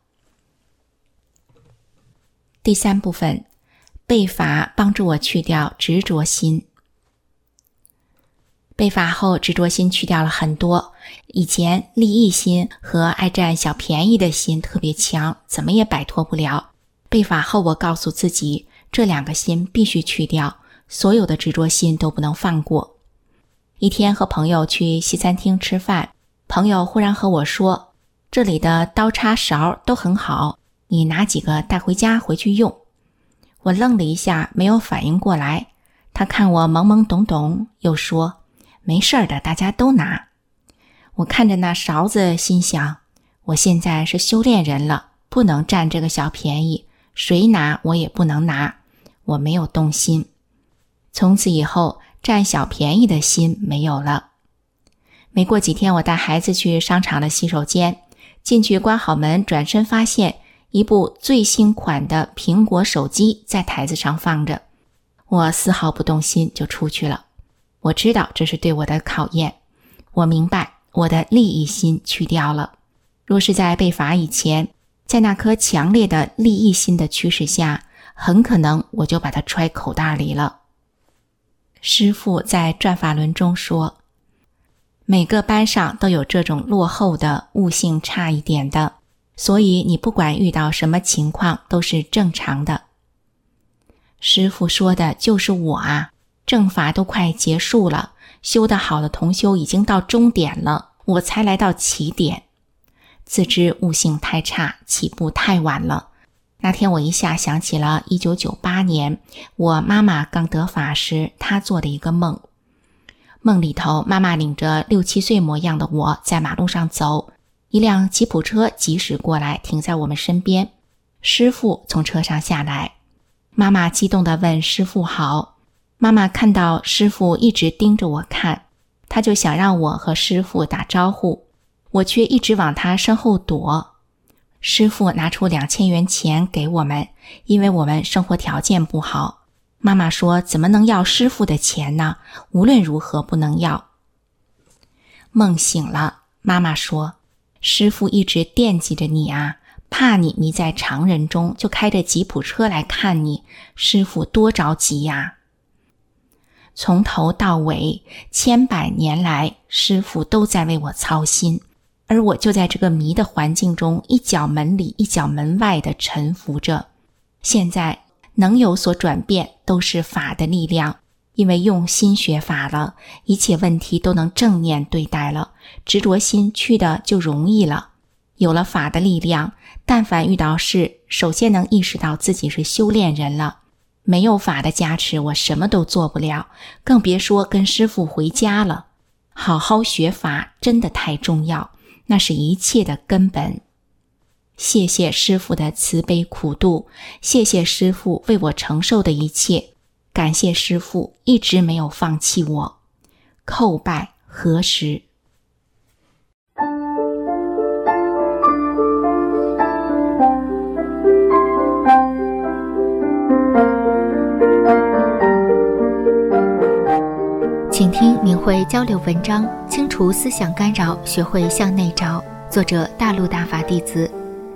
第三部分，背法帮助我去掉执着心。背法后，执着心去掉了很多，以前利益心和爱占小便宜的心特别强，怎么也摆脱不了。背法后，我告诉自己，这两个心必须去掉，所有的执着心都不能放过。一天和朋友去西餐厅吃饭，朋友忽然和我说，这里的刀叉勺都很好，你拿几个带回家回去用。我愣了一下，没有反应过来。他看我懵懵懂懂，又说，没事的，大家都拿。我看着那勺子，心想，我现在是修炼人了，不能占这个小便宜，谁拿我也不能拿。我没有动心。从此以后，占小便宜的心没有了。没过几天，我带孩子去商场的洗手间，进去关好门，转身发现一部最新款的苹果手机在台子上放着。我丝毫不动心就出去了。我知道这是对我的考验，我明白我的利益心去掉了。若是在被罚以前，在那颗强烈的利益心的驱使下，很可能我就把它揣口袋里了。师父在转法轮中说，每个班上都有这种落后的，悟性差一点的，所以你不管遇到什么情况都是正常的。师父说的就是我啊，正法都快结束了，修得好的同修已经到终点了，我才来到起点。自知悟性太差，起步太晚了。那天我一下想起了一九九八年，我妈妈刚得法时，她做的一个梦。梦里头，妈妈领着六七岁模样的我在马路上走，一辆吉普车疾驶过来，停在我们身边。师父从车上下来，妈妈激动地问师父好。妈妈看到师父一直盯着我看，她就想让我和师父打招呼，我却一直往她身后躲。师父拿出两千元钱给我们，因为我们生活条件不好。妈妈说，怎么能要师父的钱呢？无论如何不能要。梦醒了，妈妈说，师父一直惦记着你啊， 怕你迷在常人中，就开着吉普车来看你，师父多着急呀。从头到尾，千百年来，师父都在为我操心，而我就在这个迷的环境中，一脚门里一脚门外的沉浮着。现在能有所转变，都是法的力量，因为用心学法了，一切问题都能正面对待了，执着心去的就容易了。有了法的力量，但凡遇到事，首先能意识到自己是修炼人了。没有法的加持，我什么都做不了，更别说跟师父回家了。好好学法真的太重要，那是一切的根本。谢谢师父的慈悲苦度，谢谢师父为我承受的一切，感谢师父一直没有放弃我。叩拜何时？ 请听明慧交流文章，清除思想干扰，学会向内找。作者大陆大法弟子。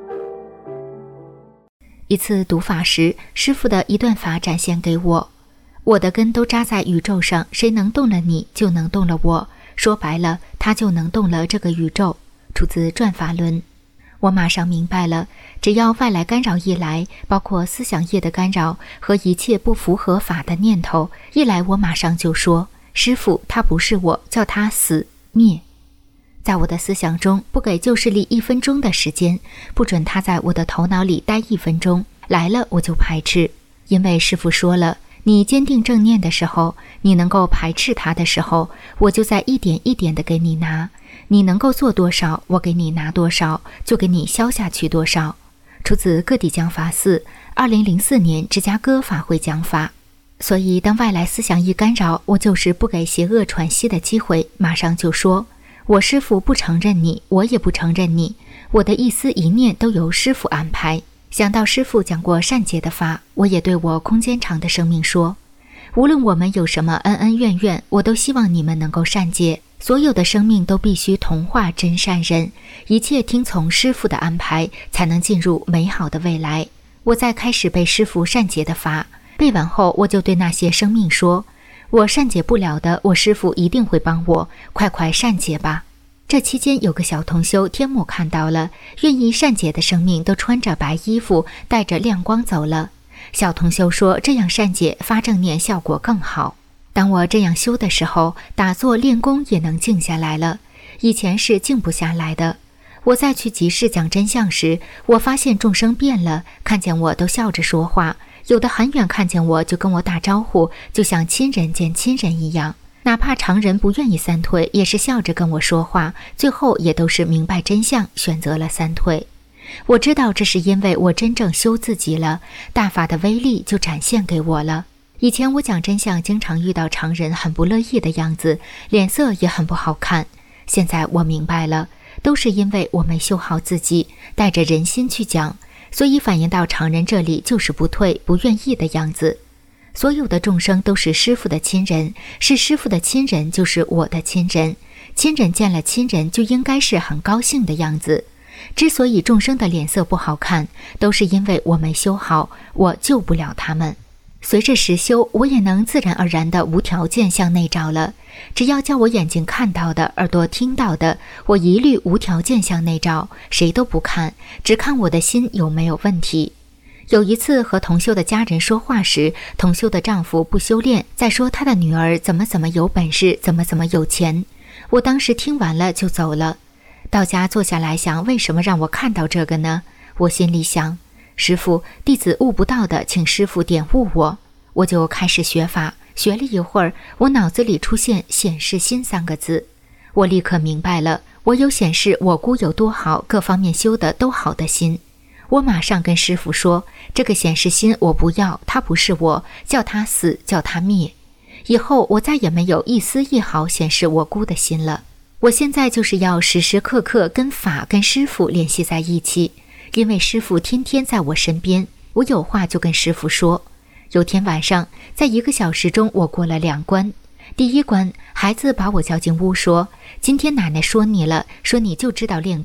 一次读法时，师父的一段法展现给我：我的根都扎在宇宙上，谁能动了你，就能动了我。说白了，他就能动了这个宇宙。出自转法轮。我马上明白了，只要外来干扰一来，包括思想业的干扰和一切不符合法的念头一来，我马上就说：师父，他不是我，叫他死灭。在我的思想中，不给旧势力一分钟的时间，不准他在我的头脑里待一分钟，来了我就排斥。因为师父说了，你坚定正念的时候，你能够排斥他的时候，我就在一点一点的给你拿，你能够做多少，我给你拿多少，就给你消下去多少。出自各地讲法寺二零零四年芝加哥法会讲法。所以当外来思想一干扰，我就是不给邪恶喘息的机会，马上就说：我师父不承认你，我也不承认你，我的一思一念都由师父安排。想到师父讲过善解的法，我也对我空间场的生命说：无论我们有什么恩恩怨怨，我都希望你们能够善解，所有的生命都必须同化真善人，一切听从师父的安排，才能进入美好的未来。我再开始背师父善解的法，背完后我就对那些生命说：我善解不了的，我师父一定会帮我，快快善解吧。这期间有个小同修天目看到了，愿意善解的生命都穿着白衣服，带着亮光走了。小同修说，这样善解发正念效果更好。当我这样修的时候，打坐练功也能静下来了，以前是静不下来的。我再去集市讲真相时，我发现众生变了，看见我都笑着说话，有的很远看见我就跟我打招呼，就像亲人见亲人一样，哪怕常人不愿意三退，也是笑着跟我说话，最后也都是明白真相，选择了三退。我知道这是因为我真正修自己了，大法的威力就展现给我了。以前我讲真相经常遇到常人很不乐意的样子，脸色也很不好看，现在我明白了，都是因为我没修好自己，带着人心去讲，所以反映到常人这里就是不退不愿意的样子。所有的众生都是师父的亲人，是师父的亲人就是我的亲人，亲人见了亲人就应该是很高兴的样子。之所以众生的脸色不好看，都是因为我没修好，我救不了他们。随着实修，我也能自然而然地无条件向内照了。只要叫我眼睛看到的，耳朵听到的，我一律无条件向内照，谁都不看，只看我的心有没有问题。有一次和同修的家人说话时，同修的丈夫不修炼，在说他的女儿怎么怎么有本事，怎么怎么有钱。我当时听完了就走了。到家坐下来想，为什么让我看到这个呢？我心里想，师父，弟子悟不到的，请师父点悟我。我就开始学法，学了一会儿，我脑子里出现显示心三个字。我立刻明白了，我有显示我姑有多好，各方面修的都好的心。我马上跟师父说，这个显示心我不要，他不是我，叫他死，叫他灭。以后我再也没有一丝一毫显示我姑的心了。我现在就是要时时刻刻跟法跟师父联系在一起，因为师父天天在我身边，我有话就跟师父说。有天晚上，在一个小时中我过了两关。第一关，孩子把我叫进屋说，今天奶奶说你了，说你就知道练功，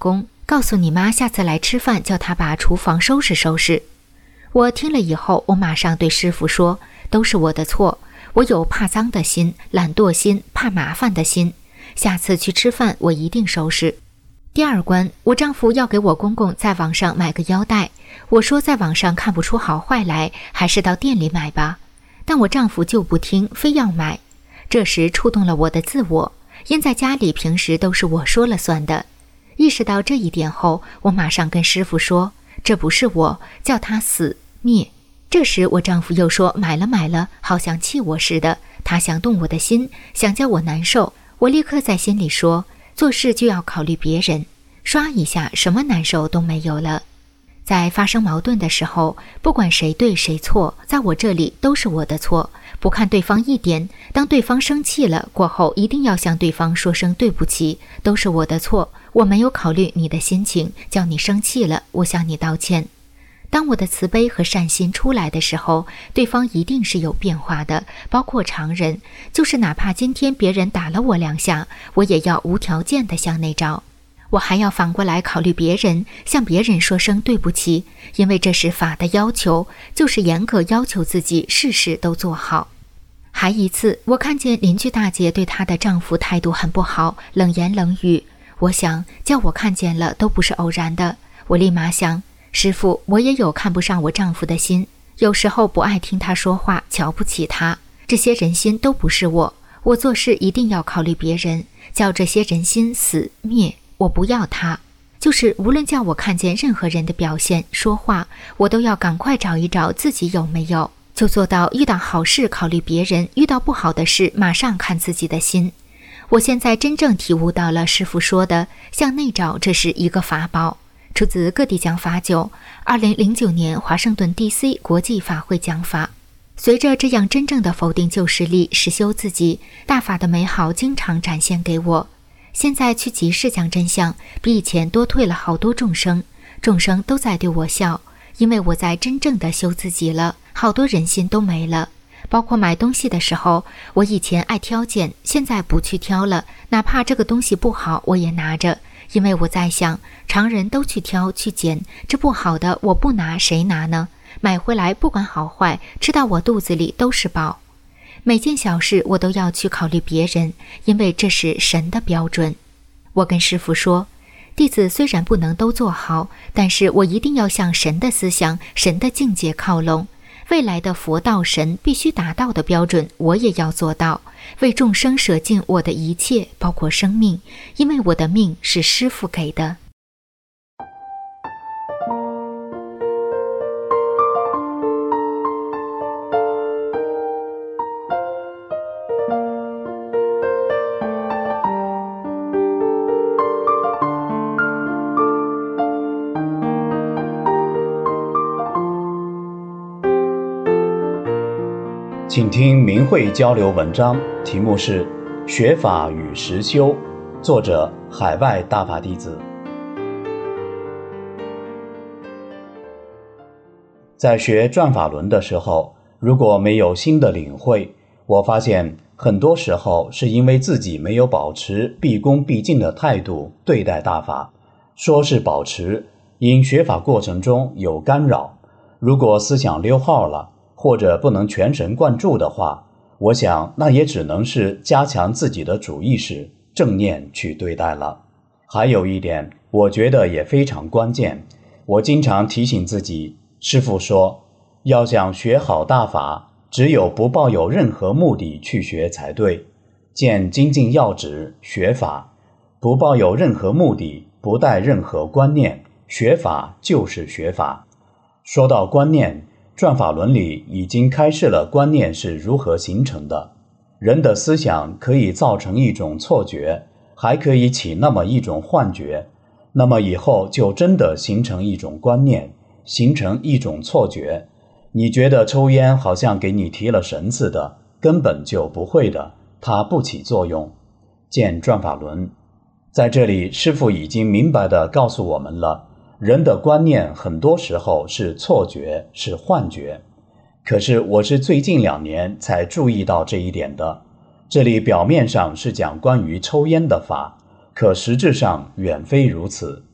告诉你妈下次来吃饭叫她把厨房收拾收拾。我听了以后，我马上对师傅说，都是我的错，我有怕脏的心、懒惰心、怕麻烦的心，下次去吃饭我一定收拾。第二关，我丈夫要给我公公在网上买个腰带，我说在网上看不出好坏来，还是到店里买吧。但我丈夫就不听，非要买。这时触动了我的自我，因在家里平时都是我说了算的。意识到这一点后，我马上跟师傅说，这不是我，叫他死灭。这时我丈夫又说买了买了，好像气我似的，他想动我的心，想叫我难受。我立刻在心里说，做事就要考虑别人，刷一下什么难受都没有了。在发生矛盾的时候，不管谁对谁错，在我这里都是我的错，不看对方一点，当对方生气了过后，一定要向对方说声对不起，都是我的错，我没有考虑你的心情，叫你生气了，我向你道歉。当我的慈悲和善心出来的时候，对方一定是有变化的，包括常人，就是哪怕今天别人打了我两下，我也要无条件的向内找。我还要反过来考虑别人，向别人说声对不起，因为这是法的要求，就是严格要求自己事事都做好。还一次，我看见邻居大姐对她的丈夫态度很不好，冷言冷语，我想叫我看见了都不是偶然的。我立马想，师父，我也有看不上我丈夫的心，有时候不爱听他说话，瞧不起他，这些人心都不是我，我做事一定要考虑别人，叫这些人心死灭，我不要他。就是无论叫我看见任何人的表现说话，我都要赶快找一找自己有没有，就做到遇到好事考虑别人，遇到不好的事马上看自己的心。我现在真正体悟到了师父说的向内找，这是一个法宝。出自各地讲法九，二零零九年华盛顿 D C 国际法会讲法。随着这样真正的否定旧势力，实修自己，大法的美好经常展现给我。现在去集市讲真相，比以前多退了好多众生，众生都在对我笑，因为我在真正的修自己了，好多人心都没了。包括买东西的时候，我以前爱挑拣，现在不去挑了，哪怕这个东西不好我也拿着，因为我在想，常人都去挑去拣，这不好的我不拿谁拿呢？买回来不管好坏，吃到我肚子里都是宝。每件小事我都要去考虑别人，因为这是神的标准。我跟师父说，弟子虽然不能都做好，但是我一定要向神的思想、神的境界靠拢。未来的佛道神必须达到的标准，我也要做到，为众生舍尽我的一切，包括生命，因为我的命是师父给的。 请听明慧交流文章，题目是《学法与实修》，作者海外大法弟子。在学转法轮的时候，如果没有新的领会，我发现很多时候是因为自己没有保持毕恭毕敬的态度对待大法。说是保持，因学法过程中有干扰，如果思想溜号了，或者不能全神贯注的话，我想那也只能是加强自己的主意识，正念去对待了。还有一点，我觉得也非常关键，我经常提醒自己，师父说，要想学好大法，只有不抱有任何目的去学才对。见精进要旨，学法，不抱有任何目的，不带任何观念，学法就是学法。说到观念，转法轮里已经开示了观念是如何形成的。人的思想可以造成一种错觉，还可以起那么一种幻觉，那么以后就真的形成一种观念，形成一种错觉。你觉得抽烟好像给你提了神似的，根本就不会的，它不起作用。见转法轮。在这里，师父已经明白地告诉我们了，人的观念很多时候是错觉，是幻觉。可是我是最近两年才注意到这一点的。这里表面上是讲关于抽烟的法，可实质上远非如此。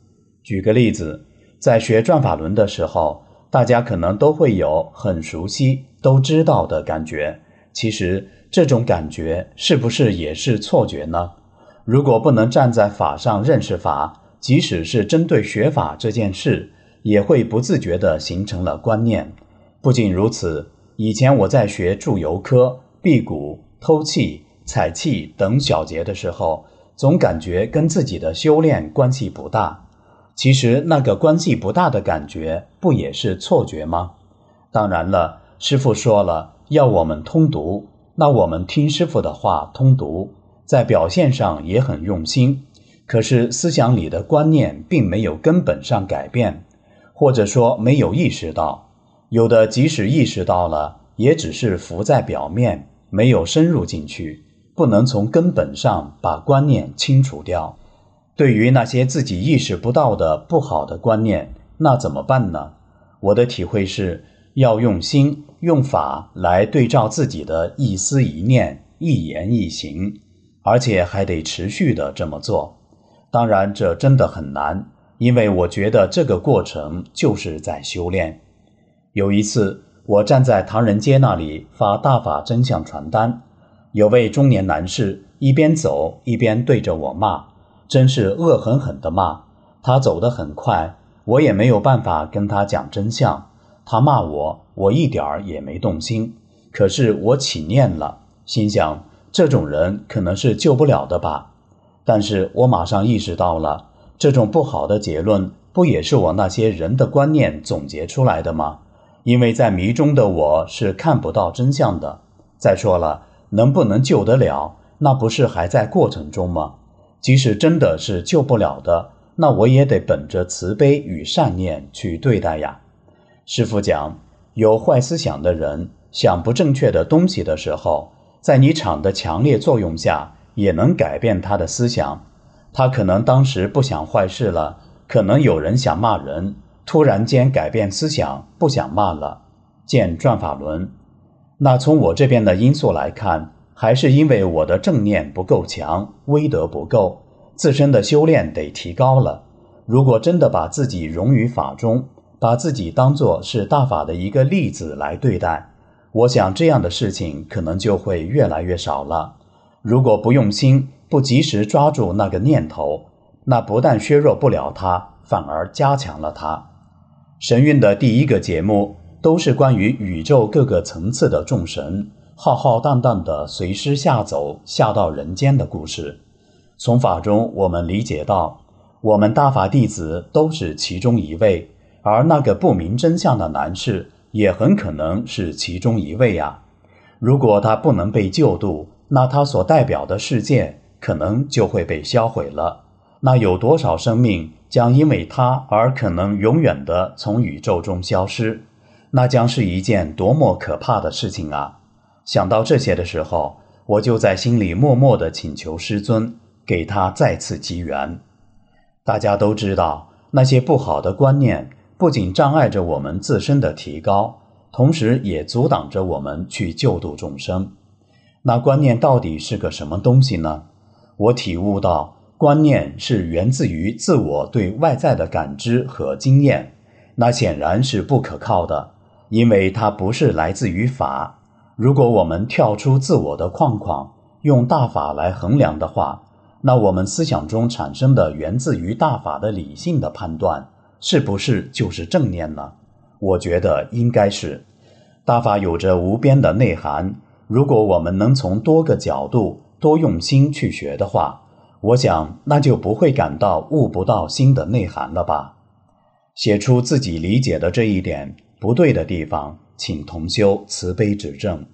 举个例子，在学转法轮的时候，大家可能都会有很熟悉、都知道的感觉。其实这种感觉是不是也是错觉呢？如果不能站在法上认识法，即使是针对学法这件事，也会不自觉地形成了观念。不仅如此，以前我在学祝由科、辟谷、偷气、采气等小节的时候，总感觉跟自己的修炼关系不大。其实那个关系不大的感觉，不也是错觉吗？当然了，师父说了，要我们通读，那我们听师父的话通读，在表现上也很用心，可是思想里的观念并没有根本上改变，或者说没有意识到，有的即使意识到了，也只是浮在表面，没有深入进去，不能从根本上把观念清除掉。对于那些自己意识不到的不好的观念，那怎么办呢？我的体会是，要用心用法来对照自己的一思一念、一言一行，而且还得持续的这么做。当然这真的很难，因为我觉得这个过程就是在修炼。有一次我站在唐人街那里发大法真相传单，有位中年男士一边走一边对着我骂，真是恶狠狠地骂。他走得很快，我也没有办法跟他讲真相。他骂我，我一点儿也没动心，可是我起念了，心想这种人可能是救不了的吧。但是我马上意识到了，这种不好的结论不也是我那些人的观念总结出来的吗？因为在迷中的我是看不到真相的。再说了，能不能救得了，那不是还在过程中吗？即使真的是救不了的，那我也得本着慈悲与善念去对待呀。师父讲，有坏思想的人想不正确的东西的时候，在你场的强烈作用下，也能改变他的思想。他可能当时不想坏事了，可能有人想骂人，突然间改变思想，不想骂了，见转法轮。那从我这边的因素来看，还是因为我的正念不够强，威德不够，自身的修炼得提高了。如果真的把自己融于法中，把自己当作是大法的一个例子来对待，我想这样的事情可能就会越来越少了。如果不用心，不及时抓住那个念头，那不但削弱不了它，反而加强了它。神韵的第一个节目都是关于宇宙各个层次的众神浩浩荡荡地随师下走，下到人间的故事。从法中我们理解到，我们大法弟子都是其中一位，而那个不明真相的男士也很可能是其中一位啊。如果他不能被救度，那他所代表的世界可能就会被销毁了。那有多少生命将因为他而可能永远地从宇宙中消失？那将是一件多么可怕的事情啊！想到这些的时候，我就在心里默默地请求师尊，给他再次机缘。大家都知道，那些不好的观念不仅障碍着我们自身的提高，同时也阻挡着我们去救度众生。那观念到底是个什么东西呢？我体悟到，观念是源自于自我对外在的感知和经验，那显然是不可靠的，因为它不是来自于法。如果我们跳出自我的框框，用大法来衡量的话，那我们思想中产生的源自于大法的理性的判断，是不是就是正念呢？我觉得应该是。大法有着无边的内涵，如果我们能从多个角度多用心去学的话，我想那就不会感到悟不到心的内涵了吧。写出自己理解的这一点不对的地方，请同修慈悲指正。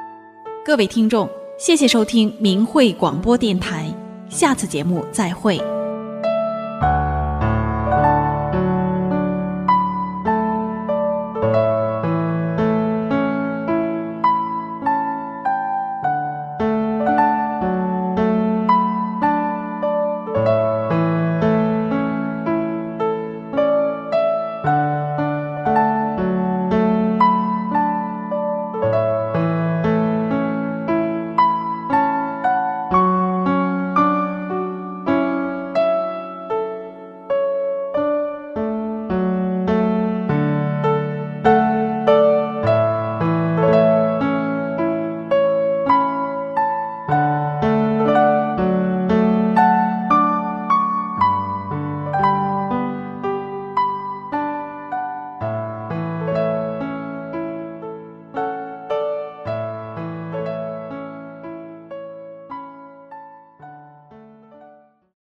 各位听众，谢谢收听明慧广播电台，下次节目再会。